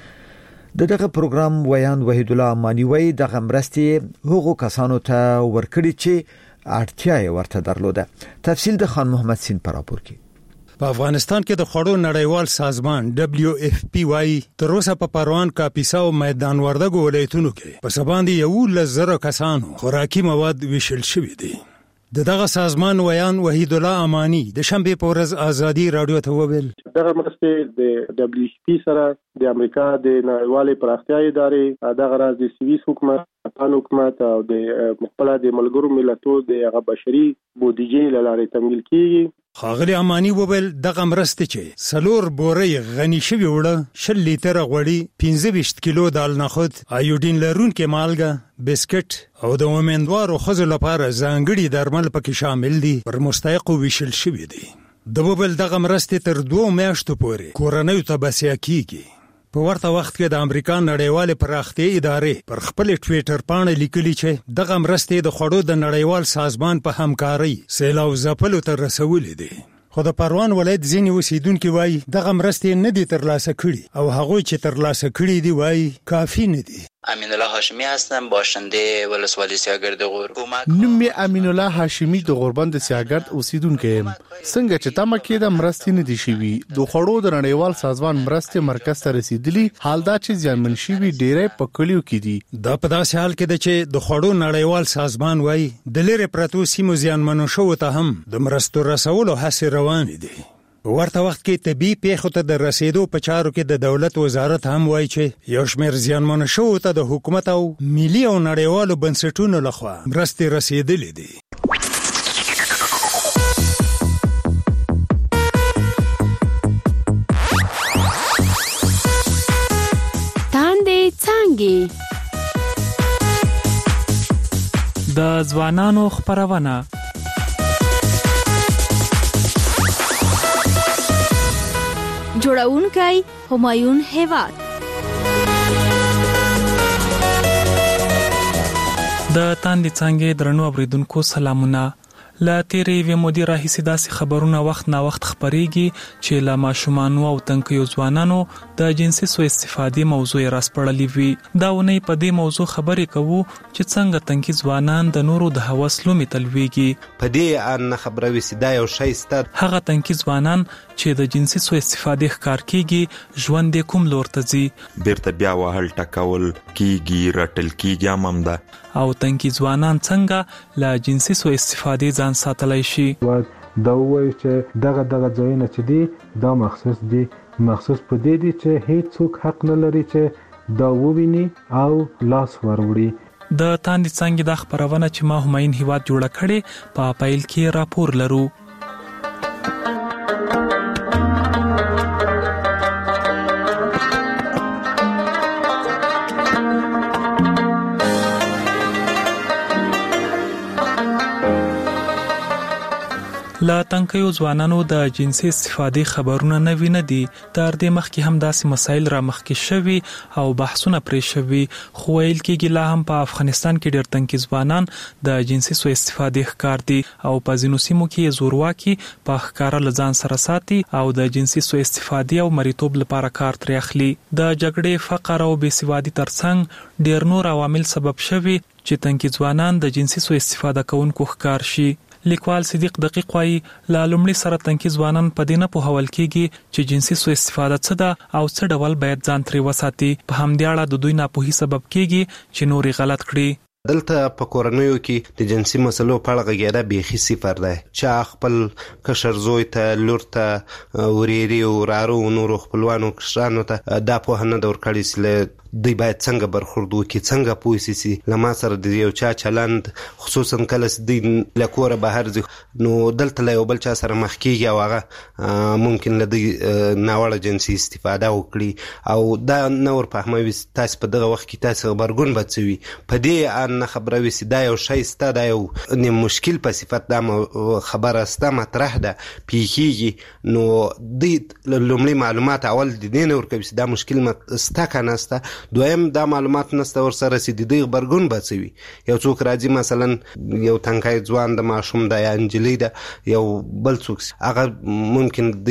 د دغه پروګرام ویان وحید الله امانی وایي دغه مرستې هغو کسانو ته ورکړي چې اړتیا یې ورته درلوده. تفصیل د خان محمد سین پر راپور کې. په افغانستان کې د خړو نړیوال سازمان دبليو اف پی وايي تر اوسه په پروان، کاپیسا او میدان وردګ ولایتونو کې په سباندې یو لزر کسانو خوراکي مواد ویشل شوي دي. د دغه سازمان ویان وحید الله امانی د شنبه په ورځ آزادی رادیو ته وویل دغه مرستې د دبليو اف پی سره د امریکا د نړیوالې پراختیا ادارې دغه راز د سویس حکومت، افغان حکومت او د مخبله د ملګرو ملتونو د هغه بشري بودیجې لارې تمویل کیږي. خاغلی امانی وویل دغه مرستې چې سلور بورې غنی شوی وړه شل لیټره غوړي، پنځه ویشت کیلو دال نخود، ایوډین لرونکې مالګه، بسکټ او د ومندوارو ښځو لپاره ځانګړي درمل پکې شامل دي پر مستحقو ویشل شوي دي. د وویل دغه مرستې تر دوه میاشتو پورې کورنیو ته بسیا کیږي. په ورته وخت کې د امریکا نړیوالې پراختیا ادارې پر خپل ټویټر باندې لیکلي چې دغه مرستې د خړو د نړیوال سازمان په همکارۍ سیلاو ځپلو ته رسولې دي. خو د پروان ولایت ځینې اوسیدونکي وایي دغه مرستې نه دي ترلاسه کړي او هغوی چې ترلاسه کړي دي وایي کافی نه دي. امین الله هاشمی هستم، باشنده ولسوالی سیاگرد غور. نوم می امین الله هاشمی د غوربند سیاگرد اوسیدونکی یم. څنګه چې تمه کې د مرستې نه دي شوي، د خړو د نړیوال سازمان مرستې مرکز ته رسیدلی، حال دا چې ځانمن شوي ډېرې په کلیو کې دي. دا په داسې حال کې ده چې د خړو نړیوال سازمان وایي د لرې پرتو سیمو زیانمنو شوو ته هم د مرستو رسولو هڅې روانې دي. په ورته وخت کې طبي پیښو ته د رسیدو په چارو کې د دولت وزارت هم وایي چې یو شمېر زیانمنو شوو ته د حکومت او ملي او نړیوالو بنسټونو لخوا مرستې رسیدلې دي. تاندې څانګې د ځوانانو خبرونه جوړونکي همایون هیواد د تاندې څنګه درنو اوریدونکو سلامونه. لا تیرې وی مودي راهیسې داسې خبرونه وخت نا وخت خبريږي چې لا ماشومان او تنکیو ځوانانو د جنسي سوء استفادې موضوع راسپړلې وي. دا ونی په دې موضوع خبرې کوو چې څنګه تنکی ځوانان د نورو د هوس لومې تلويږي. په دې ان خبره وسیدا یو شی ست هغه تنکی ځوانان چې د جنسي سوء استفادې ښکار کیږي ژوند کوم لور ته ځي بیرته بیا وهل ټکول کیږي رټل کیږي هم ده او تنکی ځوانان څنګه لا جنسي سوء استفادې ځان ساتلای شي. دا وایي چې دغه دغه ځایونه چې دي دا مخصوص دي مخصوص په دې دي چې هیڅ څوک حق نه لري چې دا وویني او لاس وروړي. د تاندې څنګه د خبرونه چې ما همایون هیواد جوړه کړي په پایل کې راپور لرو. لا تنکیو ځوانانو د جنسي استفادې خبرونه نه ویني دي. تر دې مخکې هم داسې مسایل را مخکې شوي او بحثونه پرې شوي خو ویل کېږي لا هم په افغانستان کې ډېر تنکي ځوانان د جنسي سوء استفادې ښکار دي او په ځینو سیمو کې زورواکي په ښکارا لزان سره ساتي او د جنسي سوء استفادې او مریتوب لپاره کار ترې اخلي. د جګړې فقر او بېسوادي ترڅنګ ډېر نور عوامل سبب شوي چې تنکي ځوانان د جنسي سوء استفاده کوونکو ښکار شي. لیکوال صدیق دقیق وايي لا لومړي سره تنکي ځوانان په دینه په حوال کېږي چې جنسي سوء استفاده څه ده او څه ډول باید ځان ترې وساتي. په همدې اړه د دوی ناپوهي سبب کېږي چې نوري غلط کړي. دلته په کورنیو کې د جنسي مسلو په اړه غږیدا بیخي صفر ده چې خپل کشر زوی ته لور ته وريري او رارو نور خپلوانو کشرانو ته دا په نه دور کړی سله دی باید څنګه برخورد وکړي څنګه پوه شي لمه سره د یو چا چلند خصوصا کله د لکوره بهر نو دلته له یو بل چا سره مخ کیږي او هغه ممکن له ناوړه جنسي استفاده وکړي او دا نور په هموي تاسو په دغه وخت کې تاسو خبرګون بچوي په دې ان خبره وسی دا یو شی ستاسو دا یو نه مشکل په صفت دا خبره ستاسو مطرح ده پیخیږي نو د لومړي معلومات اول د دین ورکوي دا مشکل ستاسو کناسته دویم دا معلومات نسته ور سره سي د برګون بچوي یو څوک راځي مثلا یو تنکای ځوان د ماشوم د انجلی د یو بل څوک هغه ممکن د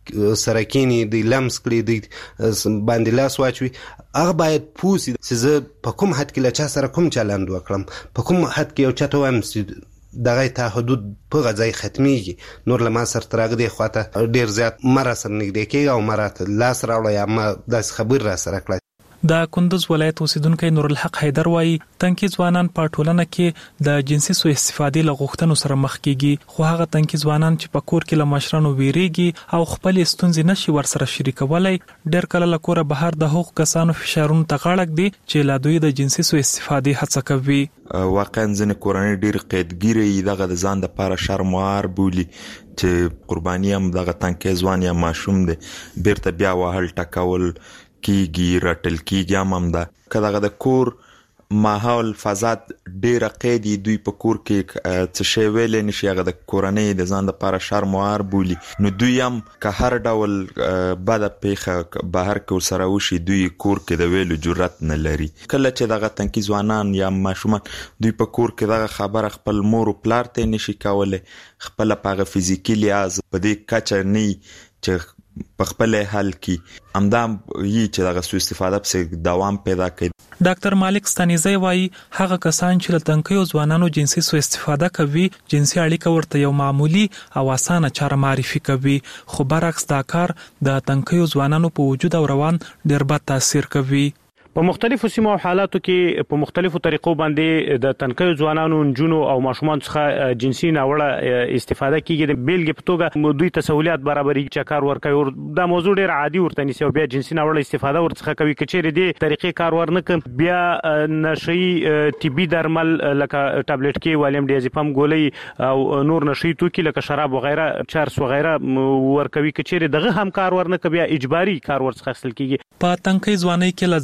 سرکینی د لمس کړي د باندې لاس واچوي هغه باید پوسی چې زه په کوم حد کې لچا سره کوم چلند وکړم په کوم حد کې یو چاته وایم دغه ته حدود په غځای ختميږي نور لمه سر ترغه دی خواته ډیر زیات مر سره نږدې کېږي او مرات لاس راوړی یا داس خبر را سره کړی. د کندوز ولایت اوسیدونکو نور الحق حیدر وایي تنکي ځوانان په ټولنه کې د جنسي سوء استفادې لغوښتنو سره مخ کیږي خو هغه تنکي ځوانان چې په کور کې له مشرانو ویریږي او خپل ستونزې نشي ورسره شریکولای ډېر کله له کوره بهر د حقوق کسانو فشارونو ته غاړک دي چې لا دوی د جنسي سوء استفادې هڅه کوي. واقعا ځنې کورنۍ ډېر قیدګیري دغه د ځان د لپاره شرموار بولی چې قرباني هم دغه تنکي ځوان یا ماشوم دی بیرته بیا وهل ټکول کیږي رټل کیږي هم ده کله د کور ماحول فضا ډیره قیدی دوی په کور کې څه شی ویل نشي هغه د کورنۍ د ځان لپاره شرموار بولی نو دوی هم که هر ډول بد پیخه بهر کې سره وشي دوی کور کې د ویلو جرأت نه لري. کله چې دغه تنکي ځوانان یا ماشومان دوی په کور کې دغه خبره خپل مور او پلار ته نشي کولای خپل په فزیکی لحاظ په دې کچه نه چې په خپل حل کې امدام یی چې دغه سوء استفاده په دوام پیدا کوي. ډاکټر مالک ستانیزی وایي هغه کسان چې له تنکیو ځوانانو جنسي سوء استفاده کوي جنسي اړیکه ورته یو معمولی او اسانه چاره معرفي کوي خو برعکس دا کار د تنکیو ځوانانو په وجود او روان ډېر بد تاثیر کوي. په مختلفو سیمو او حالاتو کې په مختلفو طریقو باندې د تنکیو ځوانانو جنونو او ماشومان څخه جنسي ناوړه استفاده کیږي د بیلګې په توګه دوی ته سہولیت برابرۍ چې کار ورکوي دا موضوع ډیر عادي ورته نیسي او بیا جنسي ناوړه استفاده ورڅخه کوي کچېره دي طریقې کار ورنکم بیا نشي طبي درمل لکه ټابلیټ کې والیم ډیازپام ګولۍ او نور نشي توکي لکه شراب وغیرہ چرس وغیرہ ورکوي کچېره دغه هم کار ورنکوي بیا اجباري کار ورڅخه حاصل کیږي. په تنکي ځواني کې لزانه د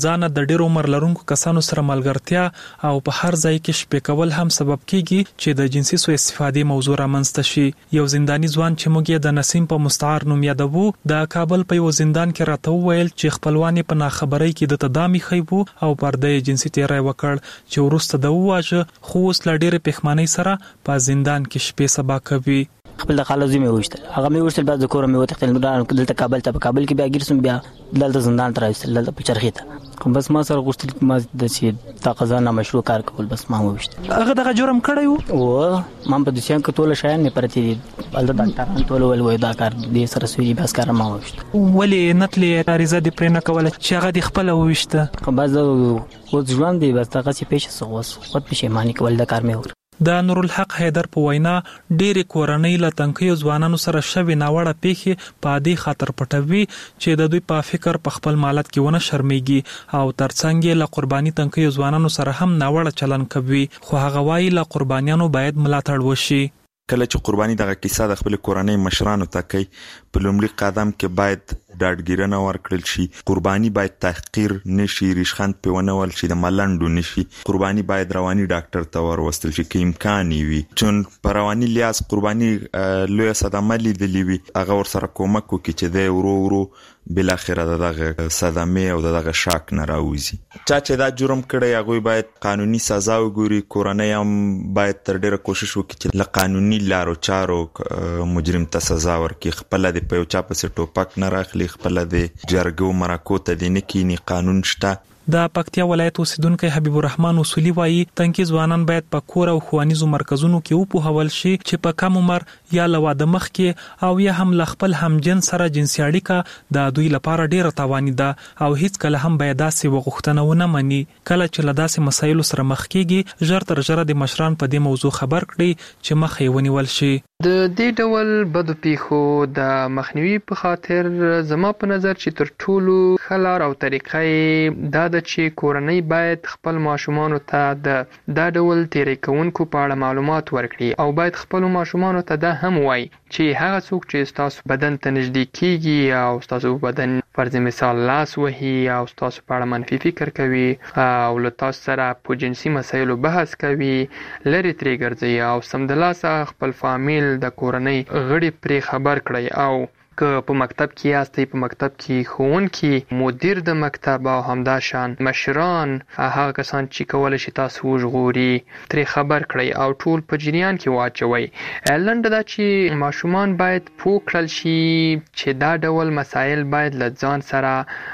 د ډېر عمر لرونکو کسانو سره ملګرتیا او په هر ځای کې شپې کول هم سبب کیږي چې د جنسي سوء استفادې موضوع رامنځته شي. یو زنداني ځوان چې موږ یې د نسیم په مستعار نوم یادوو د کابل په یو زندان کې راته وویل چې خپلوان په ناخبرۍ کې د تدامي خیبو او پرده جنسي تیری وکړ چې وروسته د وواژه خو اوس لا ډېر پښمنۍ سره په زندان کې شپې سبا کوي. خپل د خالو زمي وشتل هغه مې وشتل بعد ذکر مې وتختل نو دلته کابل ته په کابل کې بیا ګرسم بیا دلته زندان ته راوستل دلته په چرخی ته بس ما سره غوښتل ما د چې تا قزانه مشروع کار کول بس ما وشتل هغه دغه جرم کړی وو ما په دسیان کې ټول شایان نه پرتی دي بل ډاکټران ټول ول وای دا کار دې سره سوي بس کار ما وشتل ولې نتلې اړیزه دې پرې نه کوله چې هغه دې خپل وشته بس او ځوان دی بس هغه چې پېښه سوس خود پښیمانی کول دا کار مې ور. د نورالحق حیدر په وینا ډېرې کورنۍ له تنکیو ځوانانو سره شوي ناوړه پیښې په عادي خاطر پټوي چې د دوی په فکر په خپل مالت کې ونه شرمېږي او ترڅنګ یې له قرباني تنکیو ځوانانو سره هم ناوړه چلن کوي خو هغه وایي له قربانیانو باید ملاتړ وشي. کله چې قرباني دغه کیسه د خپل کورنۍ مشرانو ته کوي په لومړي قدم کې باید ډاډګیرنه ورکړل شي. قرباني باید تحقیر نشي ریشخند په ونول شي د ملنډو نشي. قرباني باید رواني ډاکټر ته وروستل شي کې امکان وي چون په رواني لیاس قرباني لوی صدمه لیدلې وي هغه ور سره کومک وکړي چې د ورو ورو بل اخره دغه صدمه او دغه شاک نه راوځي. چا چې دا جرم کړی هغه باید قانوني سزا وګوري. کورنۍ هم باید تر ډیره کوشش وکړي چې له قانوني لارو چارو مجرم ته سزا ورکړي. خپل د په چا په ټوپک نه راخلي خپل د جرګو مرکو ته د نکینی قانون شته. د پکتیا ولایت اوسیدونکو حبیب الرحمن اصولي وایي تنکي ځوانان باید په کور او ښوونیزو مرکزونو کې وپوهول شي چې په کم عمر یا له واده مخکې او یا هم له خپل همجنس سره جنسي اړیکه د دوی لپاره ډیره تاواني ده او هیڅ کله هم باید داسې وغوښتنه ونه مني. کله چې له داسې مسایلو سره مخ کیږي ژر تر ژره د مشران په دې موضوع خبر کړي چې مخ یې ونیول شي. د دې ډول بدو پیښو د مخنیوي په خاطر زما په نظر چې تر ټولو ښه لار او طریقه دا ده چې کورنۍ باید خپل ماشومانو ته د دا ډول تیری کوونکو په اړه معلومات ورکړي او باید خپل ماشومانو ته دا هم وایي چې هغه څوک چې ستاسو بدن ته نږدې کیږي او ستاسو بدن فرض مثال لاس وهي او ستاسو په اړه منفي فکر کوي او له تاسو سره په جنسي مسایلو بحث کوي لري ترې ګرځي او سمدلاسه خپل فامیل د کورنۍ غړي پرې خبر کړئ او که په مکتب کې یاستئ په مکتب کې ښوونکي مدیر د مکتب او همدا شان مشران هغه کسان چې کولی شي تاسو وژغوري ترې خبر کړئ او ټول په جریان کې واچوئ. لنډه دا چې ماشومان باید پوه کړل شي چې دا ډول مسایل باید له ځان سره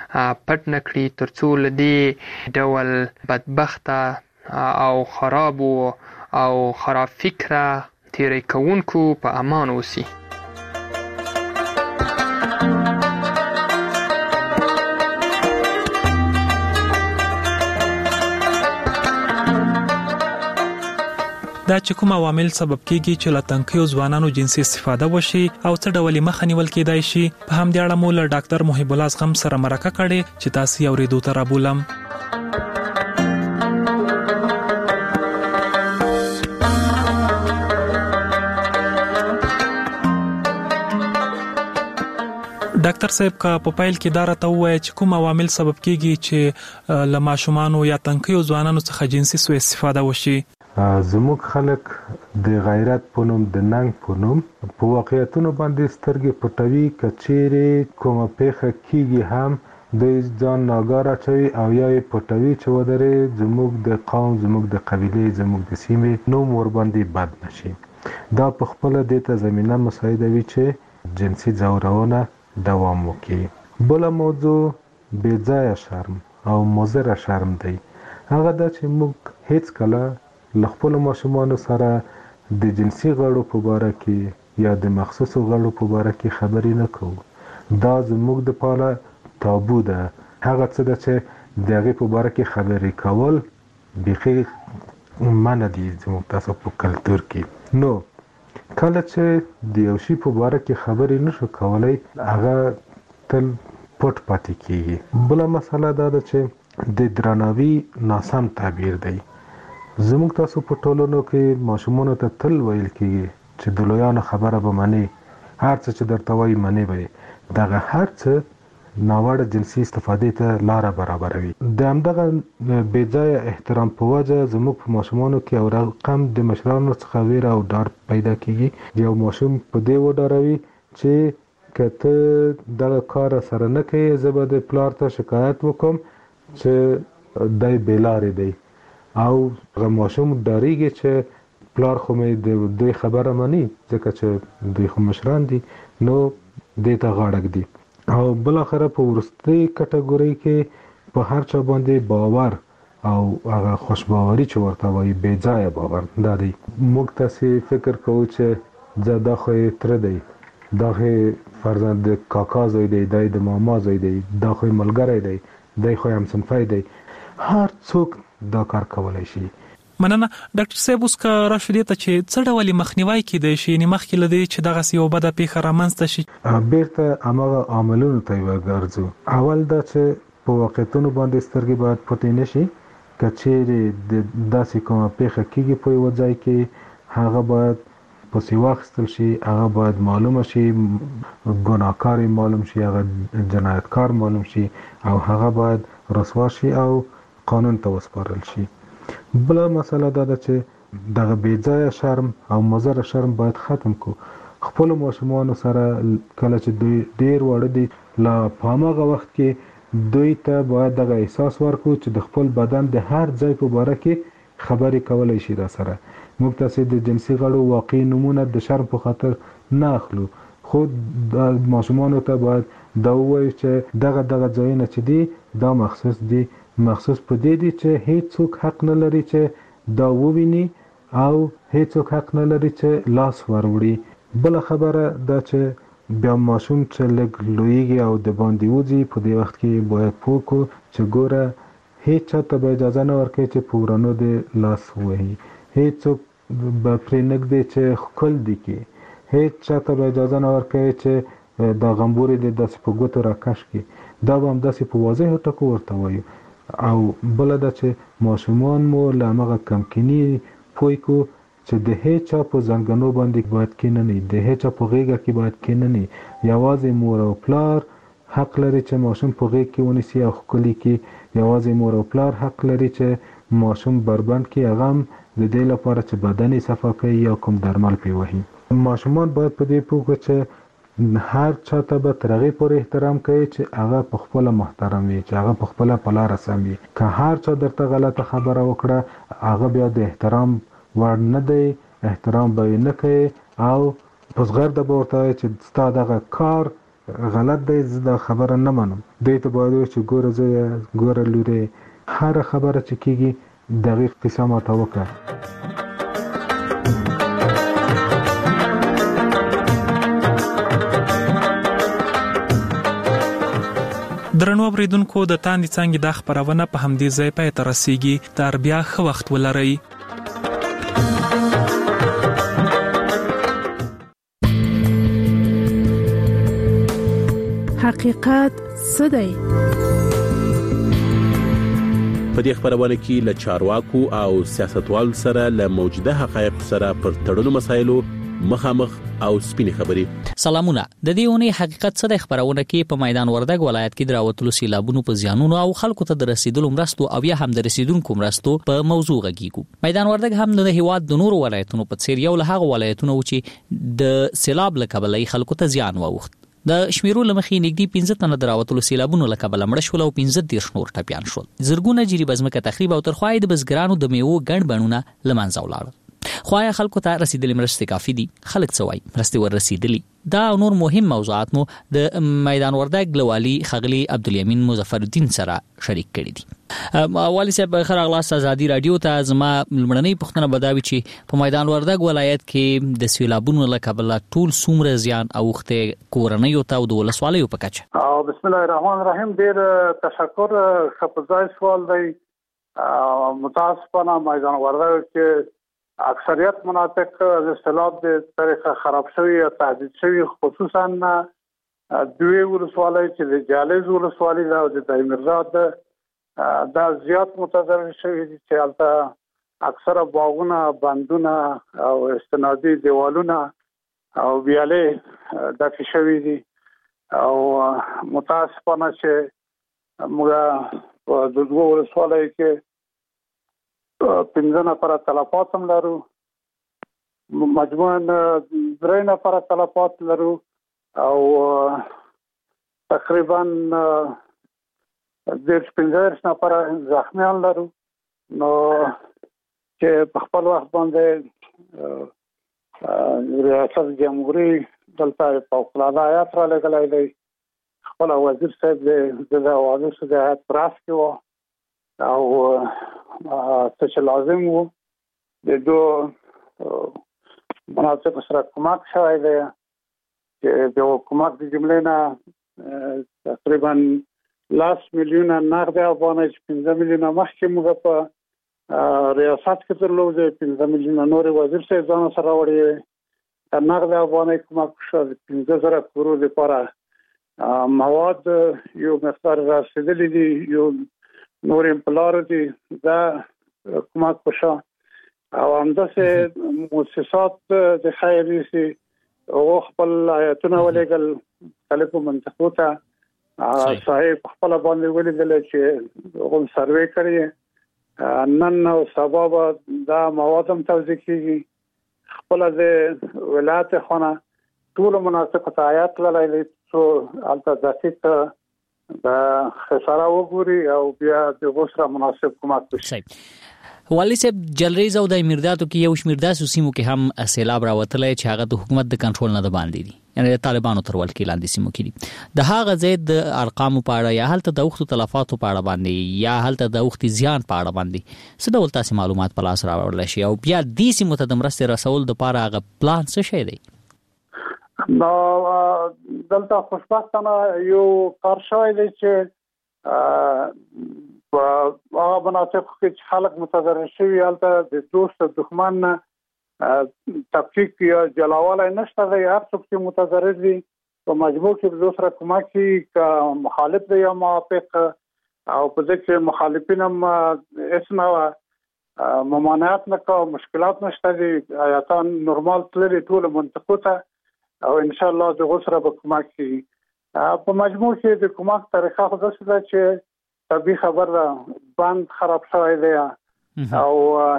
پټ نه کړي تر څو له دې ډول بدبخته او خرابو او خراب فکره تیری کوونکو په امان اوسي. دا چې کوم عوامل سبب کیږي چې له تنکیو ځوانانو جنسي استفاده وشي او څه ډول مخه نیول کېدای شي په همدې اړه مو له ډاکټر محب الله زغم سره مرکه کړې چې تاسو یې اورېدو ته رابولم. ډاکټر صاحب کا په پایل کې دا راته وایي چې کوم عوامل سبب کیږي چې له ماشومانو یا تنکیو ځوانانو څخه جنسي سوء استفاده وشي. زموږ خلک د غیرت په نوم د ننګ په نوم په واقعیتونو باندې سترګې پټوي کچېرې کومه پیښه کیږي هم د ځان ناګاره چوي او یا یې پټوي چې ودرې زموږ د قوم زموږ د قبیلې زموږ د سیمې نوم ورباندې بد نشي. دا په خپله دې ته زمینه مساعده وي چې جنسي ځورونه دوام وکړي. بله موضوع بې ځایه شرم او مضره شرم دی. هغه دا چې موږ هیڅ کله له خپلو ماشومانو سره د جنسي غړو په باره کې یا د مخصوصو غړو په باره کې خبرې نه کوو. دا زموږ دپاره تابو ده. هغه څه ده چې د هغې په باره کې خبرې کول بیخي منع دي زموږ تاسو په کلتور کې. نو کله چې د یو شي په باره کې خبرې نشو کولی هغه تل پټ پاتې کېږي. بله مسله دا ده چې د درناوي ناسم تعبیر دی. زموږ تاسو په ټولنو کې ماشومانو ته تل ویل کېږي چې د لویانو خبره به منې، هر څه چې درته وایي منې به یې. دغه هر څه ناوړه جنسي استفادې ته لار برابروي. د همدغه بې ځایه احترام په وجه زموږ په ماشومانو کې او رقم د مشرانو څخه ویره او ډار پیدا کیږي. یو ماشوم په دې وډاروي چې کته دغه کار سره نه کوي زه به د پلار ته شکایت وکم چې دای بیلارې دی، او هغه ماشوم ډاریږي چې پلار خو مې د دوی خبره مني ځکه چې دوی خو مشران دي نو دې ته غاړه ږدي. او بل اخره په ورستي کټګوري کې په هر چا باندې باور او هغه خوشباوري چې ورته وایي بې ځایه باور دا دی. موږ تاسې فکر کوو چې زه دا خو یې تره دی، دا خو فرزند د کاکا زوی دی، دی د ماما زوی دی، دا خو ملګری دی، دی خو همصنفی دی. هر څوک دا کار کولی شي. مننه ډاکټر صاحب. اوس که راشو دې ته چې څه ډول مخنیوی کیدای شي، یعنې مخکې له دې چې دغسې یو بده پیښه رامنځته شي بیرته هماغه عاملونو ته ورګرځو. اول دا چې په واقعیتونو باندې سترګې باید پټې نه شي. که چیرې د داسې کومه پیښه کیږي په یوه ځای کې هغه باید پسې واخیستل شي، هغه باید معلومه شي، ګناهکار معلوم شي، هغه جنایتکار معلوم شي او هغه باید رسوا شي او قانون ته وسپارل شي. بله مسله دا ده چې دغه بې ځایه شرم او مضر شرم باید ختم کو. خپلو ماشومانو سره کله چې دوی ډېر واړه دي لا په هماغه وخت کې دوی ته باید دغه احساس ورکړو چې د خپل بدن د هر ځای په باره کې خبرې کولی شي را سره. موږ تاسې د جنسي غړو واقعي نومونه د شرم په خاطر نه اخلو، خو د ماشومانو ته باید دا ووایو چې دغه دغه ځایونه چې دي دا مخصوص دي، مخصوص په دې دي چې هیڅوک حق نه لري چې دا وویني او هیڅوک حق نه لري چې لاس وروړي. بله خبره دا چې بیا ماشوم چې لږ لویږي او د باندې وځي په دې وخت کې باید پوه کړو چې ګوره هیڅ چا ته به اجازه نه ورکوي چې په ورانو دې لاس ووهي، هیڅوک به پرې نږدې چې ښکل دي کې، هیڅ چا ته به اجازه نه ورکوي چې دا غمبورې دې داسې په ګوتو راکش کړي. دا به همداسې په واضحو ټکو ورته وایو. او بله ده چې ماشومان مو له همغه کمکیني پوه کړو چې د هیڅ چا په زنګنو باندې باید کېنني، د هیڅ چا په غېږه کې باید کېنني. یوازې مور او پلار حق لري چې ماشوم په غېږ کې ونیسي او ښکلي کړي. یوازې مور او پلار حق لري چې ماشوم بربند کړي، هغه هم د دې لپاره چې بدن یې صفا کوي یا کوم درمل پرې وهي. ماشومان باید په دې پوه کړي چې هر چا ته به تر هغې پورې احترام کوي چې هغه په خپله محترم وي، چې هغه په خپله په لاره سم وي. که هر چا درته غلطه خبره وکړه هغه بیا د احترام وړ نه دی، احترام به یې نه کوي او په زغرده به ورته وایي چې ستا دغه کار غلط دی، زه دا خبره نه منم. دوی ته باید وایي چې ګوره زویه، ګوره لورې، هره خبره چې کېږي دقیق قصه ماته وکړه. درنو اوریدونکو د تاندې څنګه د خبرونه په همدې ځای پای ته رسیږي. تر بیا ښه وخت ولرئ. حقیقت څه دی؟ په دې خبرونه کې له چارواکو او سیاستوالو سره له موجوده حقایق سره پر تړلو مسایلو مخامخ او سپینې خبرې. سلامونه. د دې اونۍ حقیقت څه د خبرونه کې په میدان وردګ ولایت کې دراوتلو سیلابونو په زیانونو او خلکو ته د رسیدلو مرستو او یا هم د رسیدونکو مرستو په موضوع غږیږو. میدان وردګ هم د هیواد د نورو ولایتونو په څیر یو له هغه ولایتونو چې د سیلاب له کبله خلکو ته زیان واوښت. د شمیرو لمخې نږدې پنځه تنه دراوتلو سیلابونو له کبله مړه شول او پنځه دېرش نور ټپیان شول. زرګونه جریبه ځمکه تخریب او تر خوا د بزګرانو د میوو ګڼ بڼونه له منځه ولاړل. خو آیا خلکو ته رسیدلې مرستې کافي دي؟ خلک څه وایي؟ مرستې ور رسیدلې؟ دا نور مهم موضوعات مو د میدان وردګ له والي ښاغلي عبدالیمین مظفرالدین سره شریک کړي دي. والي صاحب خیر راغلاست ازادي رادیو ته. زما لمړنۍ پوښتنه به دا وي چې په میدان وردګ ولایت کې د سیلابونو له کبله ټول څومره زیان اوښتی کورنیو ته او د ولسوالیو په کچه؟ بسم الله الرحمن الرحیم. ډېر تشکر. ښه په ځای سوال دی. متاسفانه میدان وردګ کې اکثریت مناطق از سیلاب به طریقه خراب شوی یا تهدید شوی، خصوصا دوی ولسوالی چې د جالز ولسوالی او د دایمرزاد دا زیات متضرر شوی دي چې البته اکثره باغونه، بندونه او استنادي دیوالونه او ویالې ډکې شوی دي. او متاسفانه چې موږ په د دوه ولسوالۍ کې پنځه نفر تلفات هم لرو، مجموعاً درې نفر تلفات لرو او تقریبا دیرش پنځه نفر زخمیان لرو. نو چې په خپل وخت باندې ریاست جمهوریت دلته فوق العاده آیات را لګلای دی، خپل وزیر صاحب د اوازو سره هیات پراس کې و او څه چې لازم وو د دوه مناطق سره کومک شوی دی چې د کومک د جملې نه تقریبا لاس میلیونه نقد افغانۍ پنځه میلیونه مخکې موږ په ریاست کې درلودې، پنځه میلیونه نور وزیر صاحب ځان سره وړي نقد افغانۍ کومک شو، پنځه زره کورو لپاره مواد یو مقدار رسیدلی دي، یو نور امپلار دي، دا کومک وشو او همداسې مؤسسات د خیري سي او خپل آیتونه ولېګل مختلفو منطقو ته صاحب خپل باندې ولیدل چې هغه سروې کړی نن او سبا به دا مواد هم توزیع کیږي، خپل د ولایت خونه ټول مناطق ته آیات لایلی څو البته دقیق د خساره وګوري او بیا د غوسره مناسب کومک وشي. والي صاحب جلریز او د امیرداتو کې یو شمېر داسې سیمو کې هم سیلاب راوتلی چې هغه د حکومت د کنټرول نه د باندې دي، یعنی د طالبانو تر ولکې لاندې سیمو کې دي. د هغه ځای د ارقامو په اړه یا هلته د اوښتو تلفاتو په اړه باندې یا هلته د اوښتې زیان په اړه باندې څه ډول تاسې معلومات په لاس راوړلی شي او بیا دې سیمو ته د مرستې رسول دپاره هغه پلان څه شی دی؟ نو دلته خوشبختانه یو کار شوی دی چې په هغه مناطق کې چې خلک متضرر شوي هلته د دوست دښمن تفکیک یا جلاوالی نشته دی، هر څوک چې متضرر دي په مجموع کې د دوست سره کومک کوي که مخالف دی یا موافق او په ځکه چې مخالفین هم هېڅ نه ممانعت نه کوي، مشکلات نشته دي، آیاتان نورمال تللي ټولو منطقو ته او انشاءالله د هغو سره به کومک کوي. په مجموع کې د کومک طریقه خو داسې ده چې طبي خبر ده بند خراب شوی دی او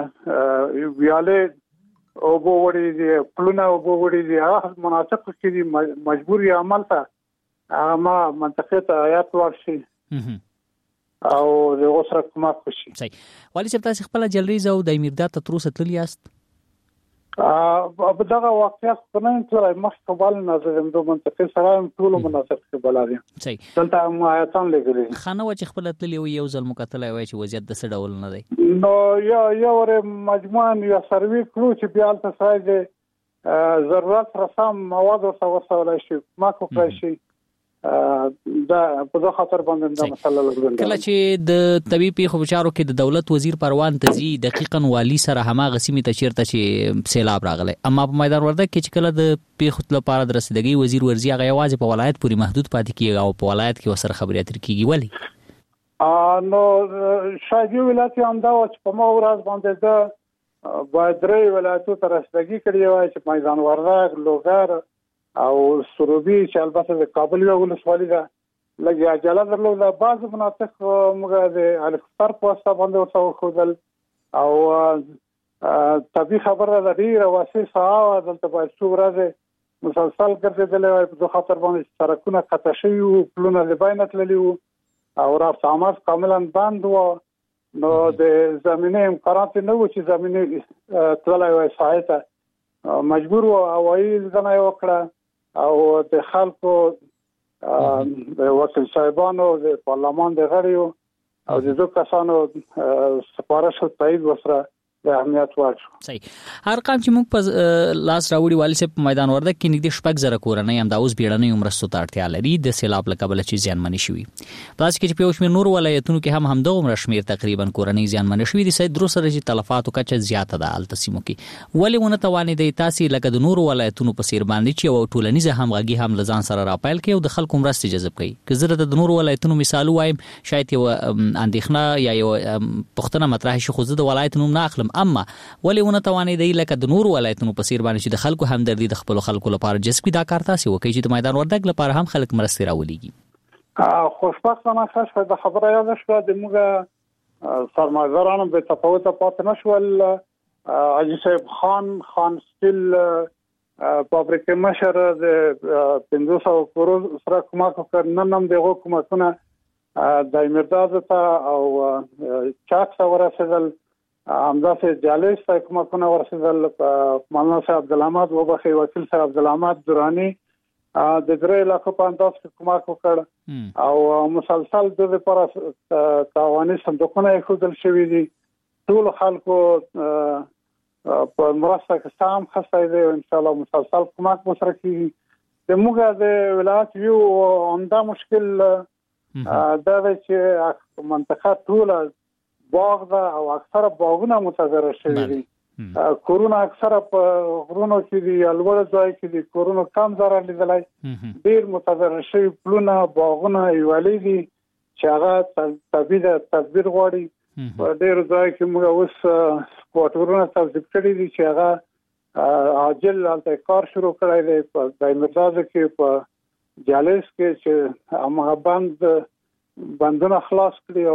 ویالې اوبه وړي دي، پلونه اوبه وړي دي، هغه مناطق کې دي مجبور یې عمل ته هغه ما منطقې ته آیات ورشي او د هغو سره کومک وشي. صحیح. والي صاحب تاسې خپله جلریز او د امیردات ته تر اوسه تللي یاست؟ په دغه واقعیت په نه تللی، مخکې قبال نظر هم د منطقې سره هم ټولو مناطق کې بلا دي، دلته هم آیاتان لګلي دي. ښه نه وه چې خپله تللي وي یو ځل مو کتلی وای چې وضعیت د څه ډول نه دی؟ نو یا یا ورې مجموعاً یا سروې کړو چې بیا هلته سړی د ضرورت رسم مواد ورته ورسولی شي، کومک وکړی شي، دا په دغه خاطر باندې دا مسله لګول. کله چې د طبي پیښو په چارو کې د دولت وزیر پروان ته ځي دقیقاً والي سره هماغه سیمې ته چیرته چې سیلاب راغلی، اما په میدان وردګ کې چې کله د پیښو لپاره د رسیدګۍ وزیر ورځي هغه یوازې په ولایت پورې محدود پاتې کیږي او په ولایت کې ورسره خبرې اترې کیږي. ولې؟ نو شاید یو ولایت یې همدا وه چې په ما ورځ باندې ده باید درې ولایتو ته رسیدګي کړې وای چې میدان وردګ، لوګر او سروبي چې البته د کابل یو ولسوالي ده لږ عجله درلوده. بعضې مناطق موږ د هلیکوپټر په واسطه باندې ورته وښودل او طبي خبره ده ډېره واسع ساحه وه، دلته باید څو ورځې مسلسل ګرځېدلی وای، په دې خاطر باندې سړکونه قطع شوي وو، پلونه له بینه تللي وو او رفت آمد کاملا بند وو. نو د زمینې امکانات نه وو چې زمینې تللی وای ساحې ته، مجبور وو هوایي لیدنه یې وکړه او د خلکو د وکیل صاحبانو د پارلمان د غړیو او د دوه کسانو سپارښت او تایید وسره د اهمیت ورکړ. صحیح. هر قام چې موږ په لاس راوړي والي صاحب په میدان وردګ کې نږدې شپږ زره کورنۍ همدا اوس بیړنیو مرستو ته اړتیا لري د سیلاب له کبله چې زیانمنې شوي. په داسې کې چې په یو شمېر نورو ولایتونو کې هم همدغومره شمېر تقریبا کورنۍ زیانمنې شوي دي. سید درو سره چې تلفاتو کچه زیاته ده هلته سیمو کې، ولې ونه توانېدئ تاسې لکه د نورو ولایتونو په څېر باندې چې یوه ټولنیزه همغږي هم له ځان سره راپیل کړئ او د خلکو مرستې جذب کړئ؟ که زه د نورو ولایتونو مثال ووایم شاید یوه اندېښنه یا یوه پوښتنه مطرح شي، خو زه د ولایت نوم نه اخلم، اما ولې ونه توانې دی لکه د نور ولایتونو په سیر باندې چې د خلکو همدردي د خپل خلکو لپاره جذبي دا کار تاسو وکړي چې د میدان وردګ لپاره هم خلک مرستې راولېږي. خوشبختانه ښه د خبره یاد شوه د موږ سرمایه‌دارانو به تفاوت پاتې نشول. حاجي صاحب خان خان سټیل فابریکې مشر د پنځه سوه کرور سره کومک وکړ. نن هم دغه کومکونه د امیرداد ته او چاک ته ورسېدل، همداسې جالیس ته کومکونه ورسېدل. مولانا صاحب عبدالحمد وبخښي وکیل صاحب عبدالحمد درانی د درې لکه په انداز کې کومک وکړ او مسلسل د لپاره تعاوني صندوقونه ایښودل شوي دي. ټول خلکو په مرسته کې سام خسته دي او ان شاء الله مسلسل کومک به سره کیږي. د موږ د ولایت یو عمده مشکل دا دی چې منطقه ټوله باغ ده او اکثره باغونه متضرر شوي دي. کورونه اکثره په غرونو کې دي، لوړ ځای کې دي، کورونه کم ضرر لیدلی. ډېر متضرر شوي پلونه باغونه ایوالي دي چې هغه تدبیر غواړي. په ډېر ځای کې موږ اوس کوارټرونه توظیف کړي دي چې هغه عاجل هلته کار شروع کړی دی. په دایمرداد کې په جالیس کې چې همغه بند بندونه خلاص کړي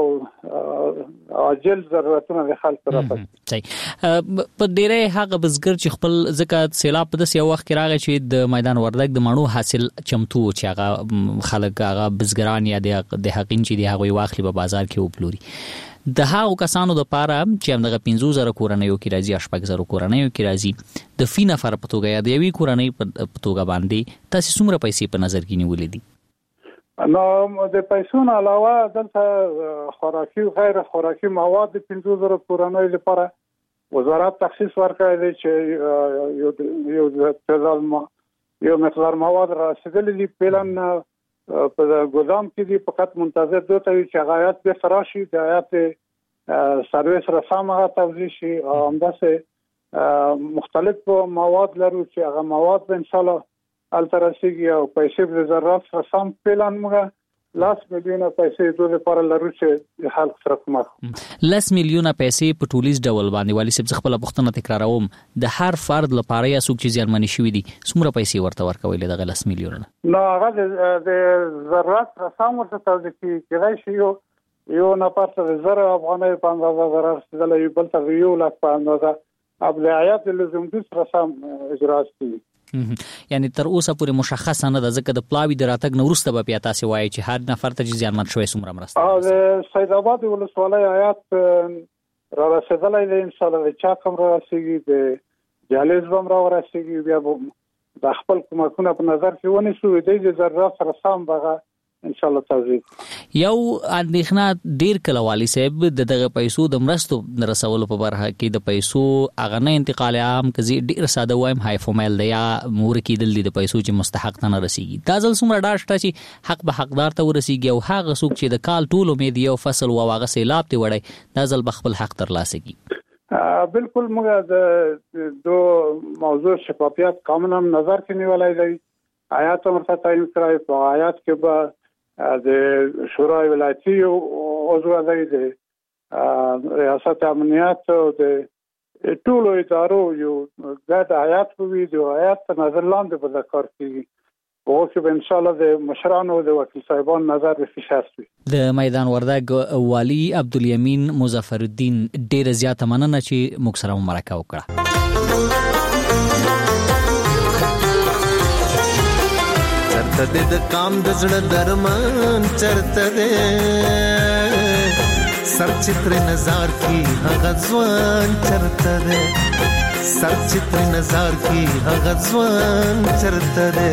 او عاجل ضرورتونه د خلکو راپاتې. صحیح. په ډېری هغه بزګر چې خپل ځکه سیلاب په داسې یو وخت کې راغی چې د میدان وردګ د مڼو حاصل چمتو چې هغه خلک هغه بزګران یا د حقین چې دی هغوی واخلي په بازار کې وپلوري. د هغو کسانو لپاره چې همدغه پنځه زره کورنیو کې راځي، شپږ زره کورنیو کې راځي، د فی نفر په توګه یا د یوې کورنۍ په توګه باندې تاسو څومره پیسې په نظر کې نیولې دي؟ نو د پیسو نه علاوه دلته خوراکي او غیر خوراکي مواد د پنځه زره کورنیو لپاره وزارت تخصیص ورکړی دی چې یو یو یو مقدار مواد رسیدلي دي. پلان په ګودام کې دي، فقط منتظر دوی ته چې هغایت به فراشي د هغایت سرویس رسام هغه توضیح شي. همداسې مختلف مواد لرو چې هغه مواد به ان شاء الله هلته رسیږي او پیسې به ضرورت رسام پلان موږ لاس میلیونه پیسې دوی لپاره لرو چې خلک سره کومک. لاس میلیونه پیسې په ټولیز ډول باندې والي صاحب خپل پوښتنه تکراروم، د هر فرد لپاره یا څوک چې زیانمن شوي دي څومره پیسې ورته ورکوي دغه لاس میلیونه؟ نو هغه د ضرورت رسام ورته توضیح کیدای شي. یو یو نفر ته زر افغانۍ په اندازه ضرر رسیدلی، یو بل ته یو لک په اندازه ابلعیات لزومدوز رسام اجرا شي. یعنی تر اوسه پورې مشخص نه ده، ځکه د پلاوی د راتګ نه وروسته به بیا تاسې وایي چې هر نفر ته چې زیانمن شوی څومره مرسته. او د سید آباد ولسوالۍ آیات را رسېدلی دی، انشاءالله د چاک هم را رسېږي، د جالیز به هم را ورسېږي. بیا به د خپل کومکونه په نظر کې ونیسو، دی د ضرورت سره سم به ان شاء الله توضیح. یو اندېښنه ډیر کله والي صاحب د دغه پیسو د مرستو رسولو په برخه کې د پیسو هغه نه انتقال عام کزي ډیر ساده وایم هاي فومایل دی یا مور کې دل د پیسو چې مستحق نه رسیږي. دا ځل څومره ډار شته چې حق به حقدار ته ورسیږي او هغه څوک چې د کال ټول امید یو فصل او هغه سیلاب ته وړي دا ځل بخپل حق تر لاسه کی. بالکل موږ د دو موضوع شفافیت کاملا نظر کې نیولای دی. آیات مرته تعین کړای په آیات کې به د شورای ولایتي عضو دی، د ریاست امنیت او د ټولو ادارو یو ګډ آیات وي، د آیات په نظر لاندې به کار کیږي. او چې ان شاء الله د مشرانو د وکیل صاحبان نظر به فشار وي. د میدان وردګ والی عبدالیمین مظفر الدین ډیر زیاته مننه چې موږ سره مرکه وکړه. چرته د کام د زړه درمان چرته ده سر چتر نظر کی هغه ځوان چرته ده سر چتر نظر کی هغه ځوان چرته ده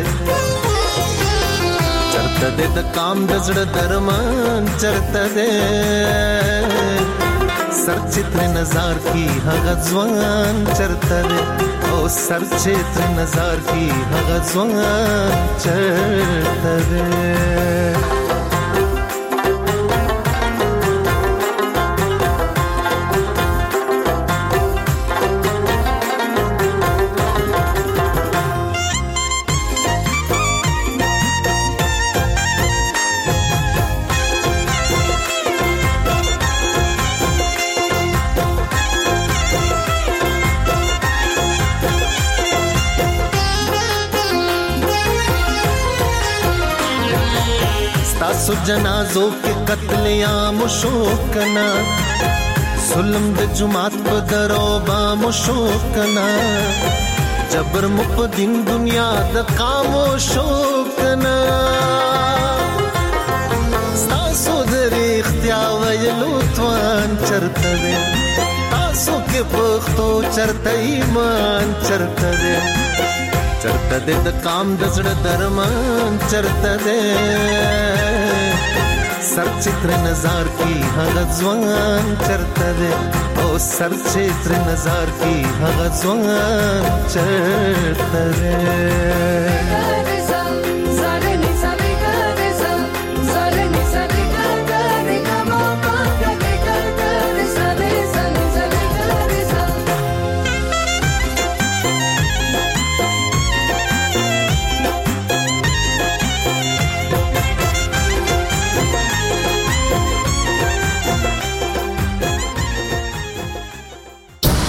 چرته د کام د زړه درمان چرته ده سر چتر نظر کی هغه ځوان چرته ده او سر چتر نظر کی هغه ځوان چرته ده. ستاسو جنازو کې قتل عام شو کنا ظلم د جماعت په درو با مو شو کنا جبر مو په دین دنیا د قامو شو کنا ستاسو د اختیا ویلو توان چرته ده تاسو کې پختو چرته ایمان چرته ده چرته ده د کام د زړه درمان چرته ده سر چتر نظر کی هغه ځوان چرته ده او سر چتر نظر کی هغه ځوان چرته ده